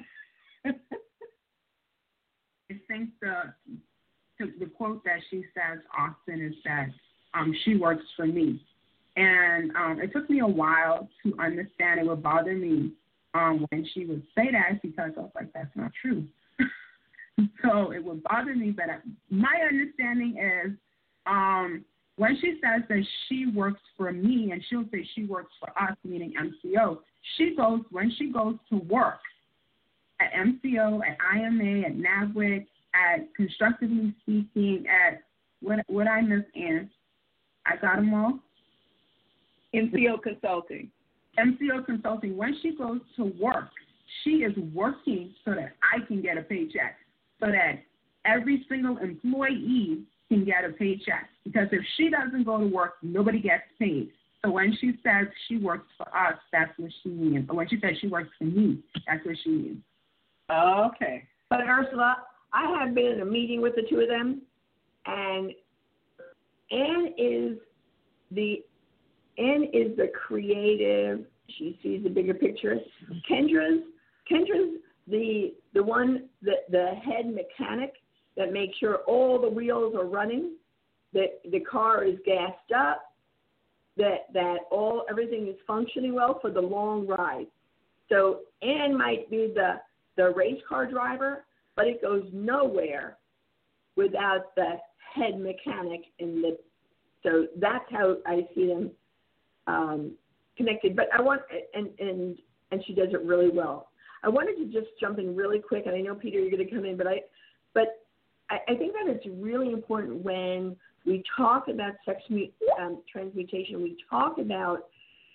I think the, the the quote that she says often is that um, she works for me. And um, it took me a while to understand. It would bother me um, when she would say that, because I was like, that's not true. So it would bother me. But my understanding is um, when she says that she works for me, and she'll say she works for us, meaning M C O, she goes, when she goes to work at M C O, at I M A, at NABWIC, at Constructively Speaking, at what what I miss, Ann? I got them all. M C O Consulting. M C O Consulting. When she goes to work, she is working so that I can get a paycheck, so that every single employee can get a paycheck. Because if she doesn't go to work, nobody gets paid. So when she says she works for us, that's what she means. But when she says she works for me, that's what she means. Okay. But Ursula, I have been in a meeting with the two of them, and Ann is the Ann is the creative. She sees the bigger picture. Kendra's Kendra's the the one the the head mechanic that makes sure all the wheels are running, that the car is gassed up, that that all everything is functioning well for the long ride. So Ann might be the the race car driver, but it goes nowhere without the head mechanic in the. So that's how I see them um, connected. But I want, and and and she does it really well. I wanted to just jump in really quick, and I know Peter, you're going to come in, but I, but I, I think that it's really important when we talk about sex um, transmutation. We talk about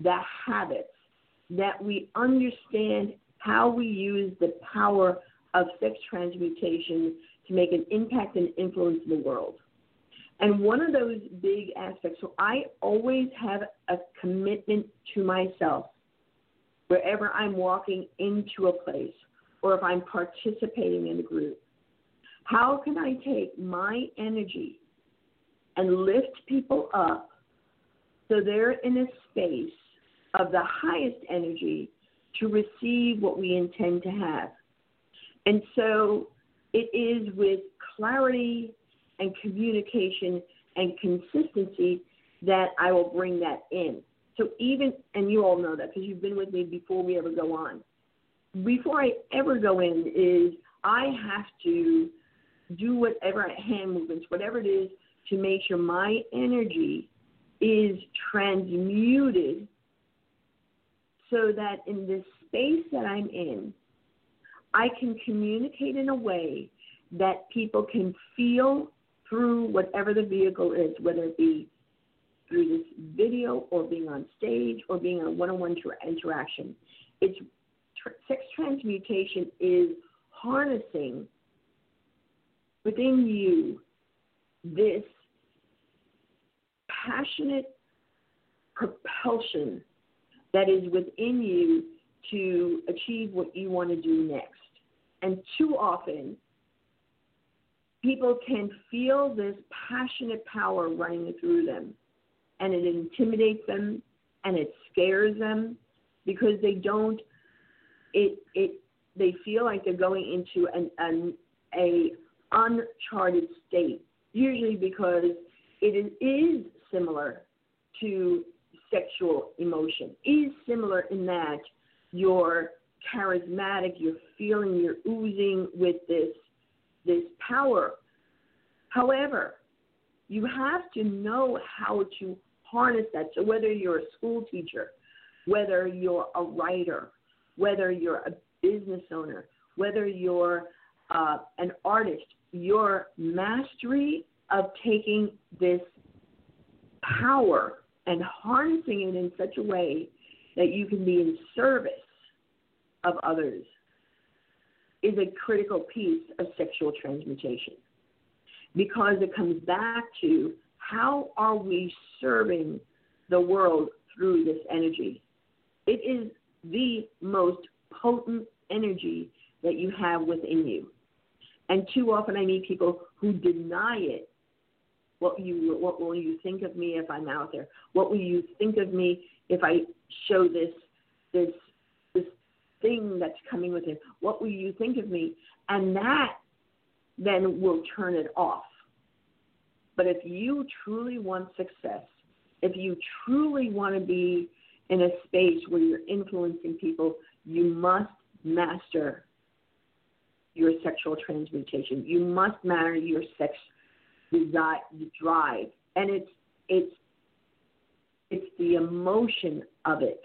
the habits, that we understand how we use the power of sex transmutation to make an impact and influence in the world. And one of those big aspects, so I always have a commitment to myself wherever I'm walking into a place or if I'm participating in a group. How can I take my energy and lift people up so they're in a space of the highest energy to receive what we intend to have? And so it is with clarity and communication and consistency that I will bring that in. So even, and you all know that because you've been with me before we ever go on, before I ever go in is I have to do whatever hand movements, whatever it is, to make sure my energy is transmuted so that in this space that I'm in, I can communicate in a way that people can feel through whatever the vehicle is, whether it be through this video or being on stage or being on one-on-one ter- interaction. It's tr- sex transmutation is harnessing within you this passionate propulsion that is within you to achieve what you want to do next. And too often, people can feel this passionate power running through them, and it intimidates them, and it scares them because they don't. It it they feel like they're going into an, an a uncharted state. Usually because it is, is similar to sexual emotion. Is similar in that you're charismatic, you're feeling, you're oozing with this this power. However, you have to know how to harness that. So whether you're a school teacher, whether you're a writer, whether you're a business owner, whether you're uh, an artist, your mastery of taking this power and harnessing it in such a way that you can be in service of others is a critical piece of sexual transmutation, because it comes back to how are we serving the world through this energy. It is the most potent energy that you have within you. And too often I meet people who deny it. What you, what will you think of me if I'm out there? What will you think of me if I show this, this, this thing that's coming with it? What will you think of me? And that then will turn it off. But if you truly want success, if you truly want to be in a space where you're influencing people, you must master your sexual transmutation. You must master your sex desire, drive, and it's it's it's the emotion of it.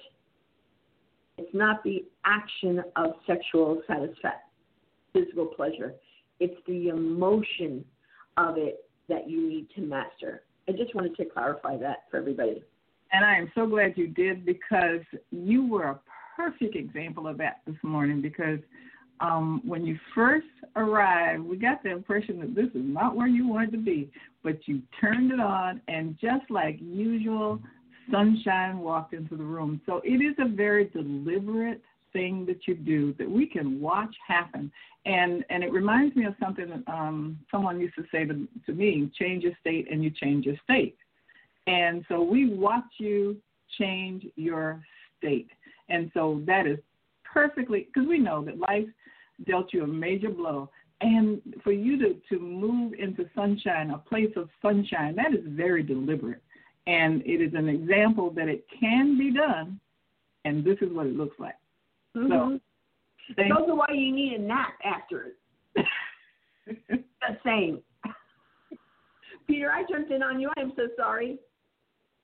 It's not the action of sexual satisfaction, physical pleasure. It's the emotion of it that you need to master. I just wanted to clarify that for everybody. And I am so glad you did, because you were a perfect example of that this morning, because um, when you first arrived, we got the impression that this is not where you wanted to be, but you turned it on, and just like usual, sunshine walked into the room. So it is a very deliberate thing that you do that we can watch happen. And and it reminds me of something that um, someone used to say to, to me, change your state and you change your state. And so we watch you change your state. And so that is perfectly, because we know that life dealt you a major blow. And for you to, to move into sunshine, a place of sunshine, that is very deliberate. And it is an example that it can be done, and this is what it looks like. Mm-hmm. So, that's also why you need a nap after it. The same. Peter, I jumped in on you. I'm so sorry.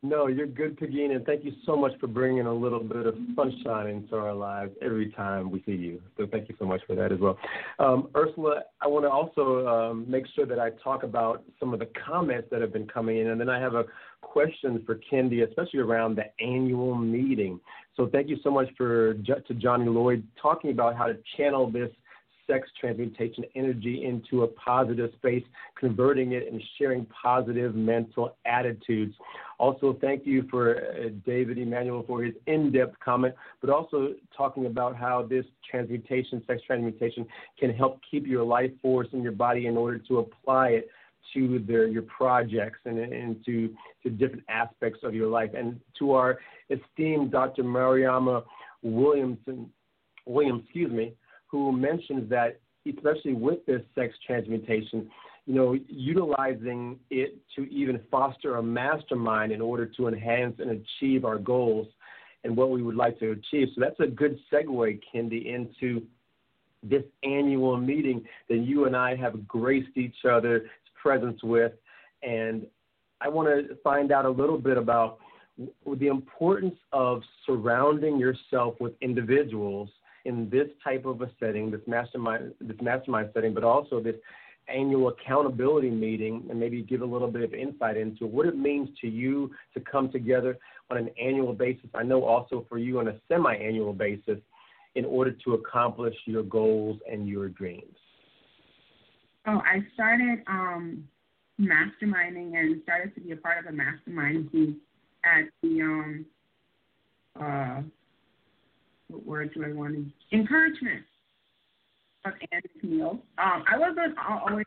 No, you're good, Peggy, and thank you so much for bringing a little bit of sunshine into our lives every time we see you. So thank you so much for that as well. Um, Ursula, I want to also um, make sure that I talk about some of the comments that have been coming in, and then I have a question for Kendi, especially around the annual meeting. So thank you so much for to Johnny Lloyd talking about how to channel this sex transmutation energy into a positive space, converting it and sharing positive mental attitudes. Also, thank you for uh, David Emanuel for his in-depth comment, but also talking about how this transmutation, sex transmutation, can help keep your life force in your body in order to apply it to their, your projects and, and to, to different aspects of your life. And to our esteemed Doctor Mariama Williamson, Williams, excuse me, who mentions that, especially with this sex transmutation, you know, utilizing it to even foster a mastermind in order to enhance and achieve our goals and what we would like to achieve. So that's a good segue, Kendi, into this annual meeting that you and I have graced each other's presence with. And I want to find out a little bit about the importance of surrounding yourself with individuals in this type of a setting, this mastermind, this mastermind setting, but also this annual accountability meeting, and maybe give a little bit of insight into what it means to you to come together on an annual basis. I know also for you on a semi-annual basis in order to accomplish your goals and your dreams. Oh, I started um, masterminding and started to be a part of a mastermind group at the um, uh, what word do I want to encouragement of Andy Neal. Um, I wasn't always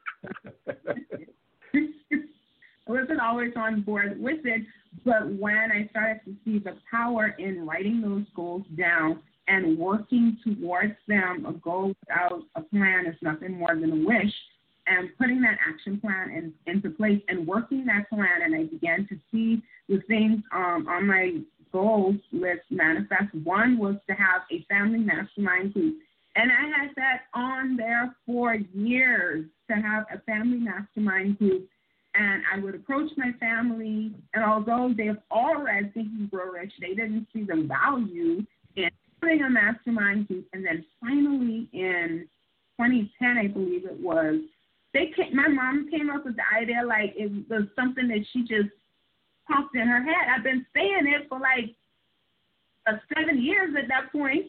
I wasn't always on board with it, but when I started to see the power in writing those goals down and working towards them, a goal without a plan is nothing more than a wish, and putting that action plan in, into place and working that plan, and I began to see the things um, on my goals list manifest. One was to have a family mastermind group. And I had that on there for years, to have a family mastermind group. And I would approach my family, and although they've all read Think and Grow Rich, they didn't see the value in putting a mastermind group. And then finally in twenty ten, I believe it was, they came, my mom came up with the idea like it was something that she just popped in her head. I've been saying it for like uh, seven years at that point.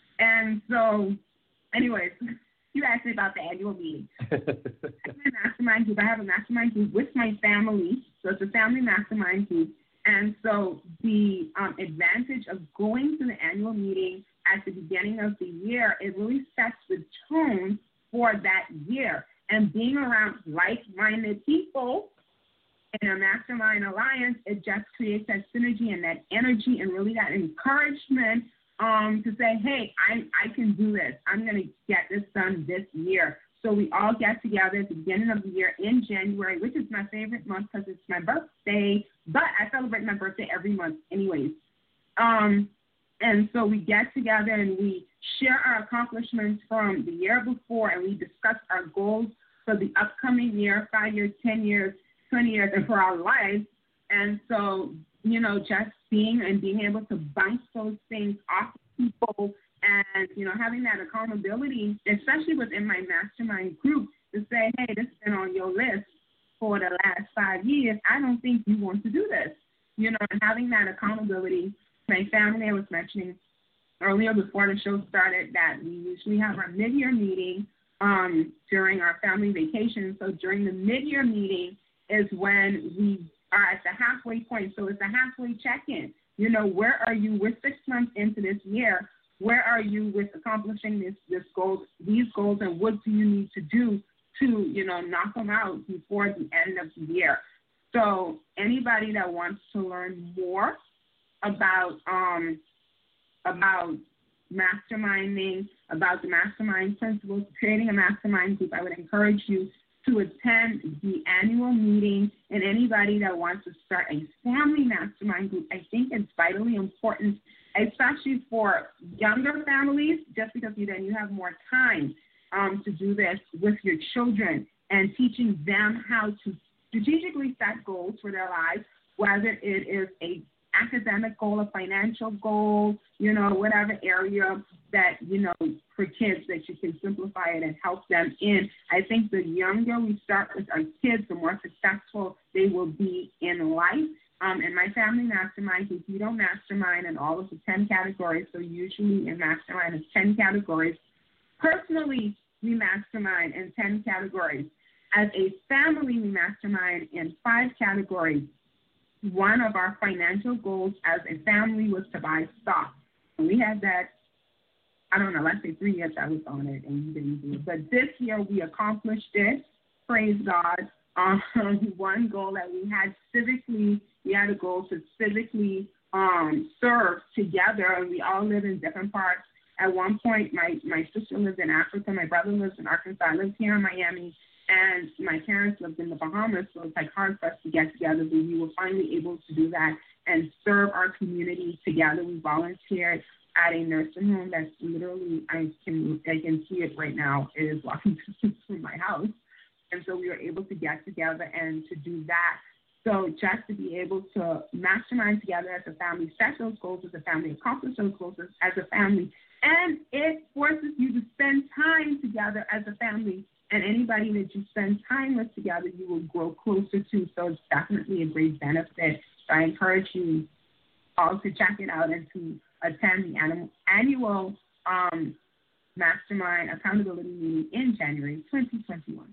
And so, anyways, you asked me about the annual meeting. I have a mastermind group. I have a mastermind group with my family. So it's a family mastermind group. And so the um, advantage of going to the annual meeting at the beginning of the year, it really sets the tone for that year. And being around like-minded people in a mastermind alliance, it just creates that synergy and that energy and really that encouragement um, to say, hey, I, I can do this. I'm going to get this done this year. So we all get together at the beginning of the year in January, which is my favorite month because it's my birthday, but I celebrate my birthday every month anyways. Um, and so we get together and we share our accomplishments from the year before, and we discuss our goals for the upcoming year, five years, ten years, twenty years, and for our lives. And so, you know, just being and being able to bounce those things off people and, you know, having that accountability, especially within my mastermind group, to say, hey, this has been on your list for the last five years. I don't think you want to do this. You know, and having that accountability. My family, I was mentioning earlier before the show started that we usually have our mid-year meeting um, during our family vacation. So during the mid-year meeting is when we are at the halfway point. So it's a halfway check-in. You know, where are you? We're six months into this year. Where are you with accomplishing this, this goals, these goals, and what do you need to do to, you know, knock them out before the end of the year? So anybody that wants to learn more about um, about masterminding, about the mastermind principles, creating a mastermind group, I would encourage you to attend the annual meeting. And anybody that wants to start a family mastermind group, I think it's vitally important, especially for younger families, just because you then you have more time um, to do this with your children and teaching them how to strategically set goals for their lives, whether it is a academic goal, a financial goal, you know, whatever area that, you know, for kids that you can simplify it and help them in. I think the younger we start with our kids, the more successful they will be in life. Um, in my family mastermind, we do don't mastermind in all of the ten categories, so usually in mastermind it's ten categories. Personally, we mastermind in ten categories. As a family, we mastermind in five categories. One of our financial goals as a family was to buy stock. And we had that, I don't know, let's say three years I was on it and we didn't do it. But this year we accomplished it. Praise God. Um, one goal that we had civically, we had a goal to civically um, serve together, and we all live in different parts. At one point, my, my sister lived in Africa, my brother lives in Arkansas, I live here in Miami, and my parents lived in the Bahamas, so it's like hard for us to get together, but we were finally able to do that and serve our community together. We volunteered at a nursing home that's literally, I can I can see it right now, it is walking distance from my house. And so we were able to get together and to do that. So just to be able to mastermind together as a family, set those goals as a family, accomplish those goals as a family, and it forces you to spend time together as a family. And anybody that you spend time with together, you will grow closer to. So it's definitely a great benefit. So I encourage you all to check it out and to attend the annual um, Mastermind Accountability Meeting in January twenty twenty-one.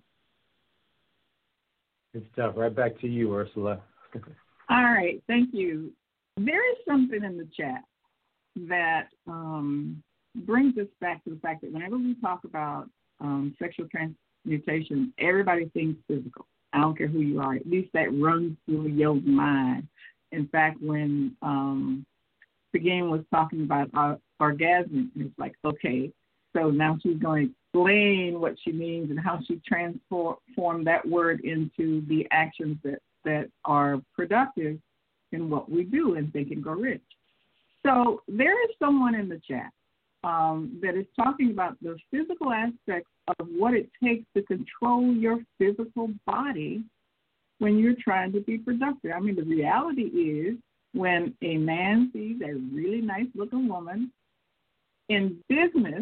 Good stuff. Right back to you, Ursula. All right. Thank you. There is something in the chat that um, brings us back to the fact that whenever we talk about um, sexual transmutation, everybody thinks physical. I don't care who you are. At least that runs through your mind. In fact, when um, Begin was talking about uh, orgasm, it's like, okay, so now she's going to explain what she means and how she transformed that word into the actions that, that are productive in what we do in Think and Grow Rich. So there is someone in the chat um, that is talking about the physical aspects of what it takes to control your physical body when you're trying to be productive. I mean, the reality is when a man sees a really nice-looking woman in business,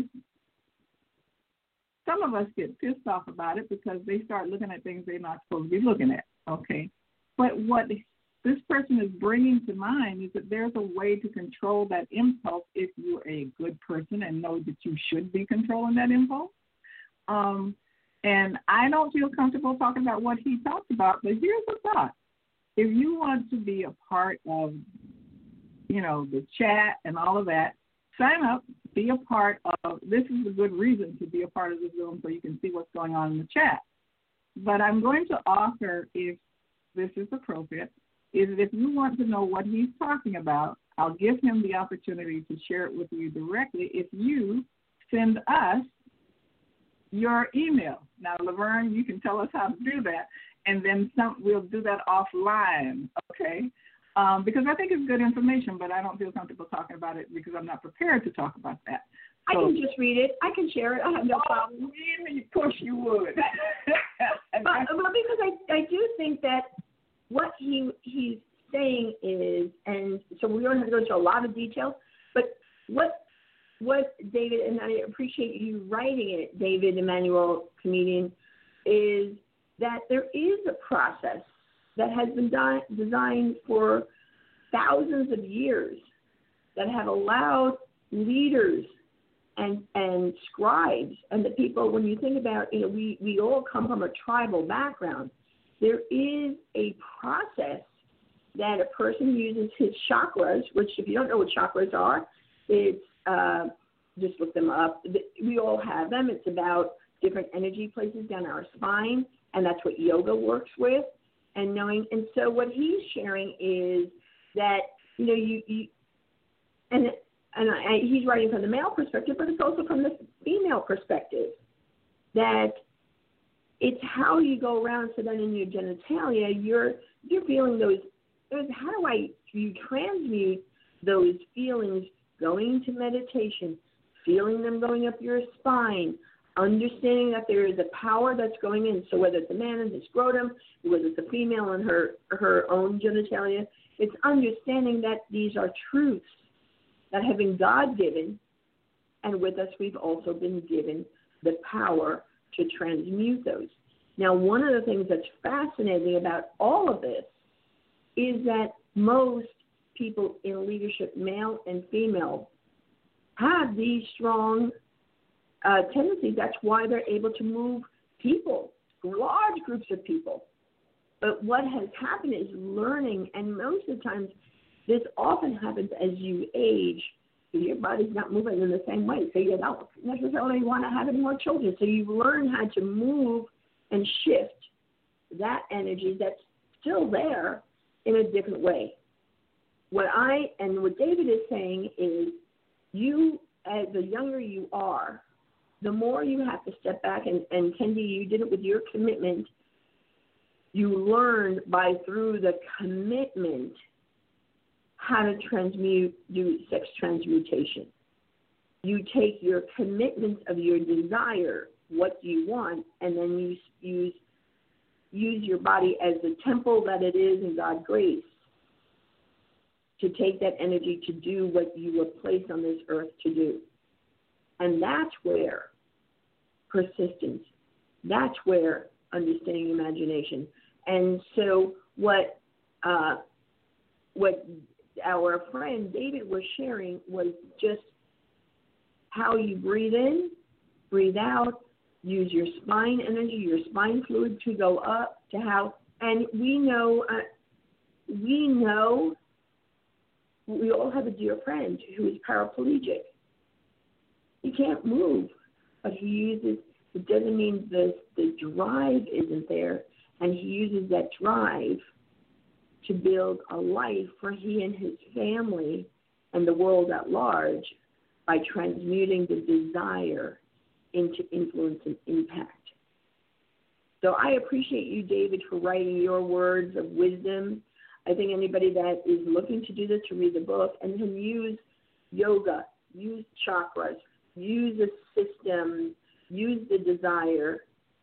some of us get pissed off about it because they start looking at things they're not supposed to be looking at, okay? But what this person is bringing to mind is that there's a way to control that impulse if you're a good person and know that you should be controlling that impulse. Um, and I don't feel comfortable talking about what he talked about, but here's the thought. If you want to be a part of, you know, the chat and all of that, sign up, be a part of, this is a good reason to be a part of this room so you can see what's going on in the chat. But I'm going to offer, if this is appropriate, is that if you want to know what he's talking about, I'll give him the opportunity to share it with you directly if you send us your email. Now, Laverne, you can tell us how to do that, and then some, we'll do that offline, okay? Um, because I think it's good information, but I don't feel comfortable talking about it because I'm not prepared to talk about that. So, I can just read it. I can share it. I have no oh, problem. Really? Of course you would. but, but because I, I do think that what he he's saying is, and so we don't have to go into a lot of details, but what what David, and I appreciate you writing it, David Emmanuel, comedian, is that there is a process that has been done, designed for thousands of years that have allowed leaders and and scribes and the people, when you think about, you know, we, we all come from a tribal background. There is a process that a person uses his chakras, which if you don't know what chakras are, it's, uh, just look them up. We all have them. It's about different energy places down our spine, and that's what yoga works with. And knowing, and so what he's sharing is that, you know, you, you and and I, he's writing from the male perspective, but it's also from the female perspective, that it's how you go around. So then in your genitalia, you're you're feeling those. those how do I you transmute those feelings going into meditation, feeling them going up your spine, understanding that there is a power that's going in. So whether it's a man in his scrotum, whether it's a female in her, her own genitalia, it's understanding that these are truths that have been God-given, and with us we've also been given the power to transmute those. Now, one of the things that's fascinating about all of this is that most people in leadership, male and female, have these strong uh, tendencies. That's why they're able to move people, large groups of people. But what has happened is learning, and most of the times this often happens as you age. Your body's not moving in the same way, so you don't necessarily want to have any more children. So you learn how to move and shift that energy that's still there in a different way. What I and what David is saying is, you, as the younger you are, the more you have to step back, and, and Kendi, you did it with your commitment. You learn by through the commitment how to transmute, do sex transmutation. You take your commitment of your desire, what do you want, and then you use use your body as the temple that it is in God's grace to take that energy to do what you were placed on this earth to do. And that's where persistence, that's where understanding imagination. And so what uh, what our friend David was sharing was just how you breathe in, breathe out, use your spine energy, your spine fluid to go up to how, and we know, uh, we know, we all have a dear friend who is paraplegic. He can't move, but he uses, it doesn't mean the, the drive isn't there, and he uses that drive to build a life for he and his family and the world at large by transmuting the desire into influence and impact. So I appreciate you, David, for writing your words of wisdom. I think anybody that is looking to do this, to read the book, and then use yoga, use chakras, use a system, use the desire.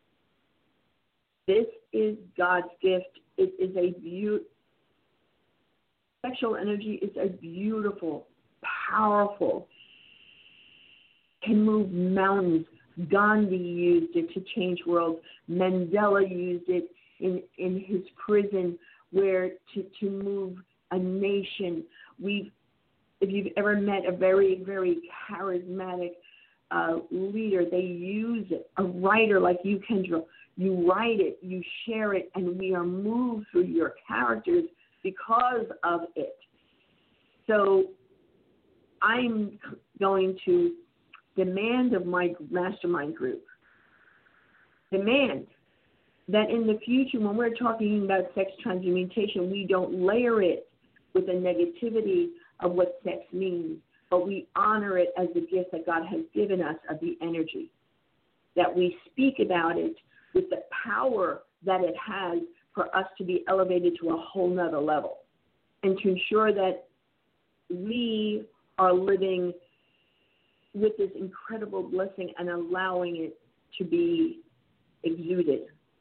This is God's gift. It is a beautiful, sexual energy is a beautiful, powerful, can move mountains. Gandhi used it to change worlds. Mandela used it in, in his prison where to, to move a nation. We've, if you've ever met a very, very charismatic uh, leader, they use it. A writer like you, Kendra, you write it, you share it, and we are moved through your characters because of it. So I'm going to demand of my mastermind group, demand that in the future when we're talking about sex transmutation, we don't layer it with the negativity of what sex means, but we honor it as the gift that God has given us of the energy, that we speak about it with the power that it has for us to be elevated to a whole nother level, and to ensure that we are living with this incredible blessing and allowing it to be exuded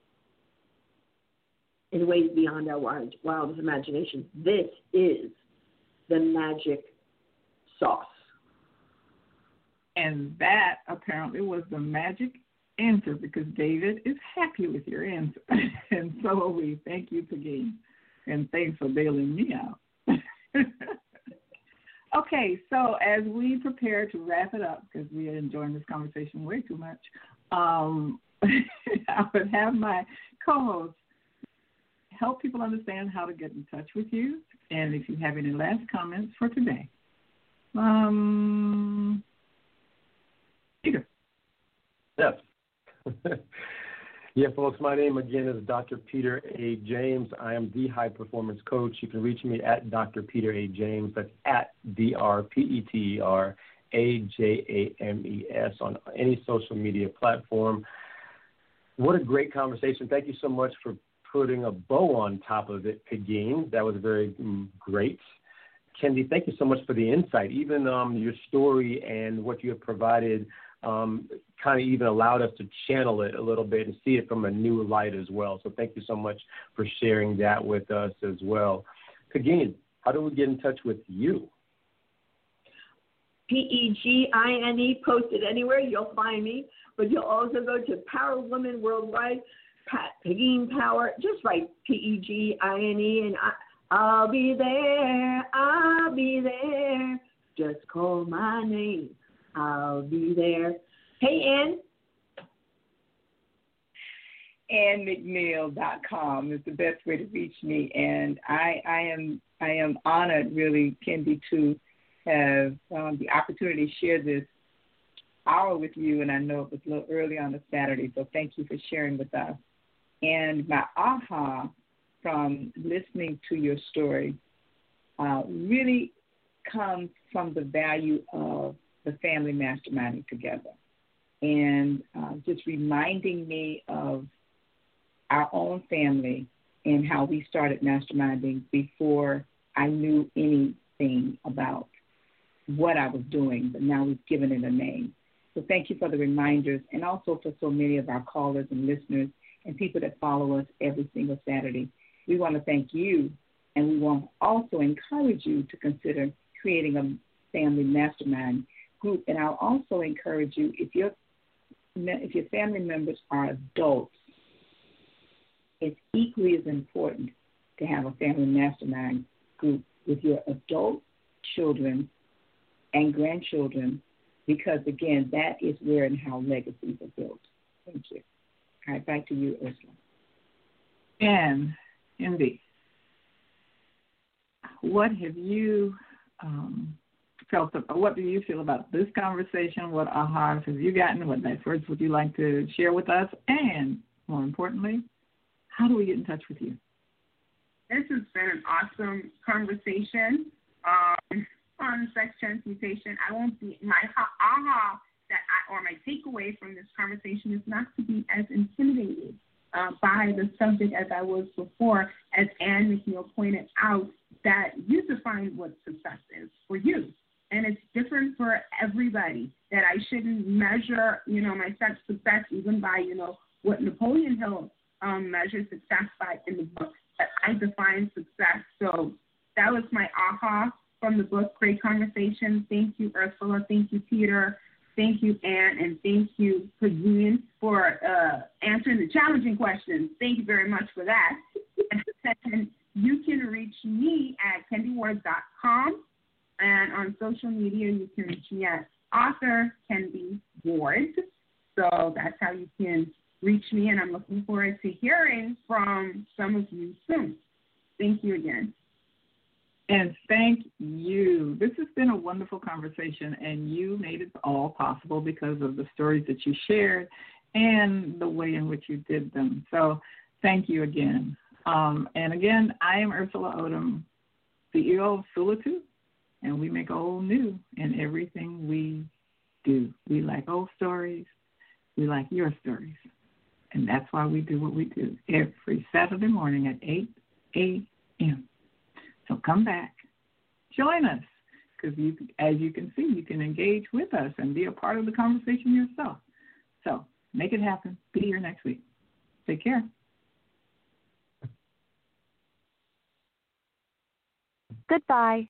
in ways beyond our wild, wildest imagination. This is the magic sauce. And that apparently was the magic answer, because David is happy with your answer. And so are we. Thank you, Peggy. And thanks for bailing me out. Okay, so as we prepare to wrap it up, because we are enjoying this conversation way too much, um, I would have my co-hosts help people understand how to get in touch with you, and if you have any last comments for today. Um, Peter. Yes. Yeah, folks, my name again is Doctor Peter A. James. I am the high performance coach. You can reach me at Doctor Peter A. James. That's at D R P E T E R A J A M E S on any social media platform. What a great conversation. Thank you so much for putting a bow on top of it, Peggy. That was very mm, great. Kendi, thank you so much for the insight. Even um, your story and what you have provided um, kind of even allowed us to channel it a little bit and see it from a new light as well. So thank you so much for sharing that with us as well. Pegeen, how do we get in touch with you? P E G I N E, posted anywhere, you'll find me. But you'll also go to Power Women Worldwide, Pegeen Power, just write P E G I N E, and I, I'll be there, I'll be there. Just call my name, I'll be there. Hey, Ann. Ann McNeil dot com is the best way to reach me, and I, I am I am honored, really, Kendi, to have um, the opportunity to share this hour with you, and I know it was a little early on a Saturday, so thank you for sharing with us. And my aha from listening to your story uh, really comes from the value of the family masterminding together, and uh, just reminding me of our own family and how we started masterminding before I knew anything about what I was doing, but now we've given it a name. So thank you for the reminders, and also for so many of our callers and listeners and people that follow us every single Saturday. We want to thank you, and we want to also encourage you to consider creating a family mastermind group. And I'll also encourage you, if your if your family members are adults, it's equally as important to have a family mastermind group with your adult children and grandchildren, because, again, that is where and how legacies are built. Thank you. All right, back to you, Ursula. And, Indy, what have you um, felt, what do you feel about this conversation? What ahas have you gotten? What nice words would you like to share with us? And, more importantly, how do we get in touch with you? This has been an awesome conversation um, on sex transmutation. I won't be, my aha that I, or my takeaway from this conversation is not to be as intimidated uh, by the subject as I was before, as Ann McNeil pointed out, that you define what success is for you. And it's different for everybody, that I shouldn't measure, you know, my sex success even by, you know, what Napoleon Hill um, measures success by in the book. But I define success. So that was my aha from the book. Great conversation. Thank you, Ursula. Thank you, Peter. Thank you, Ann. And thank you, Pegeen, for uh, answering the challenging questions. Thank you very much for that. And you can reach me at kendi ward dot com. And on social media, you can reach me at author Kendi Ward. So that's how you can reach me. And I'm looking forward to hearing from some of you soon. Thank you again. And thank you. This has been a wonderful conversation, and you made it all possible because of the stories that you shared and the way in which you did them. So thank you again. Um, and again, I am Ursula Odom, C E O of Sulatou, and we make old new in everything we do. We like old stories. We like your stories. And that's why we do what we do every Saturday morning at eight a.m. So come back, join us, because you, as you can see, you can engage with us and be a part of the conversation yourself. So make it happen. Be here next week. Take care. Goodbye.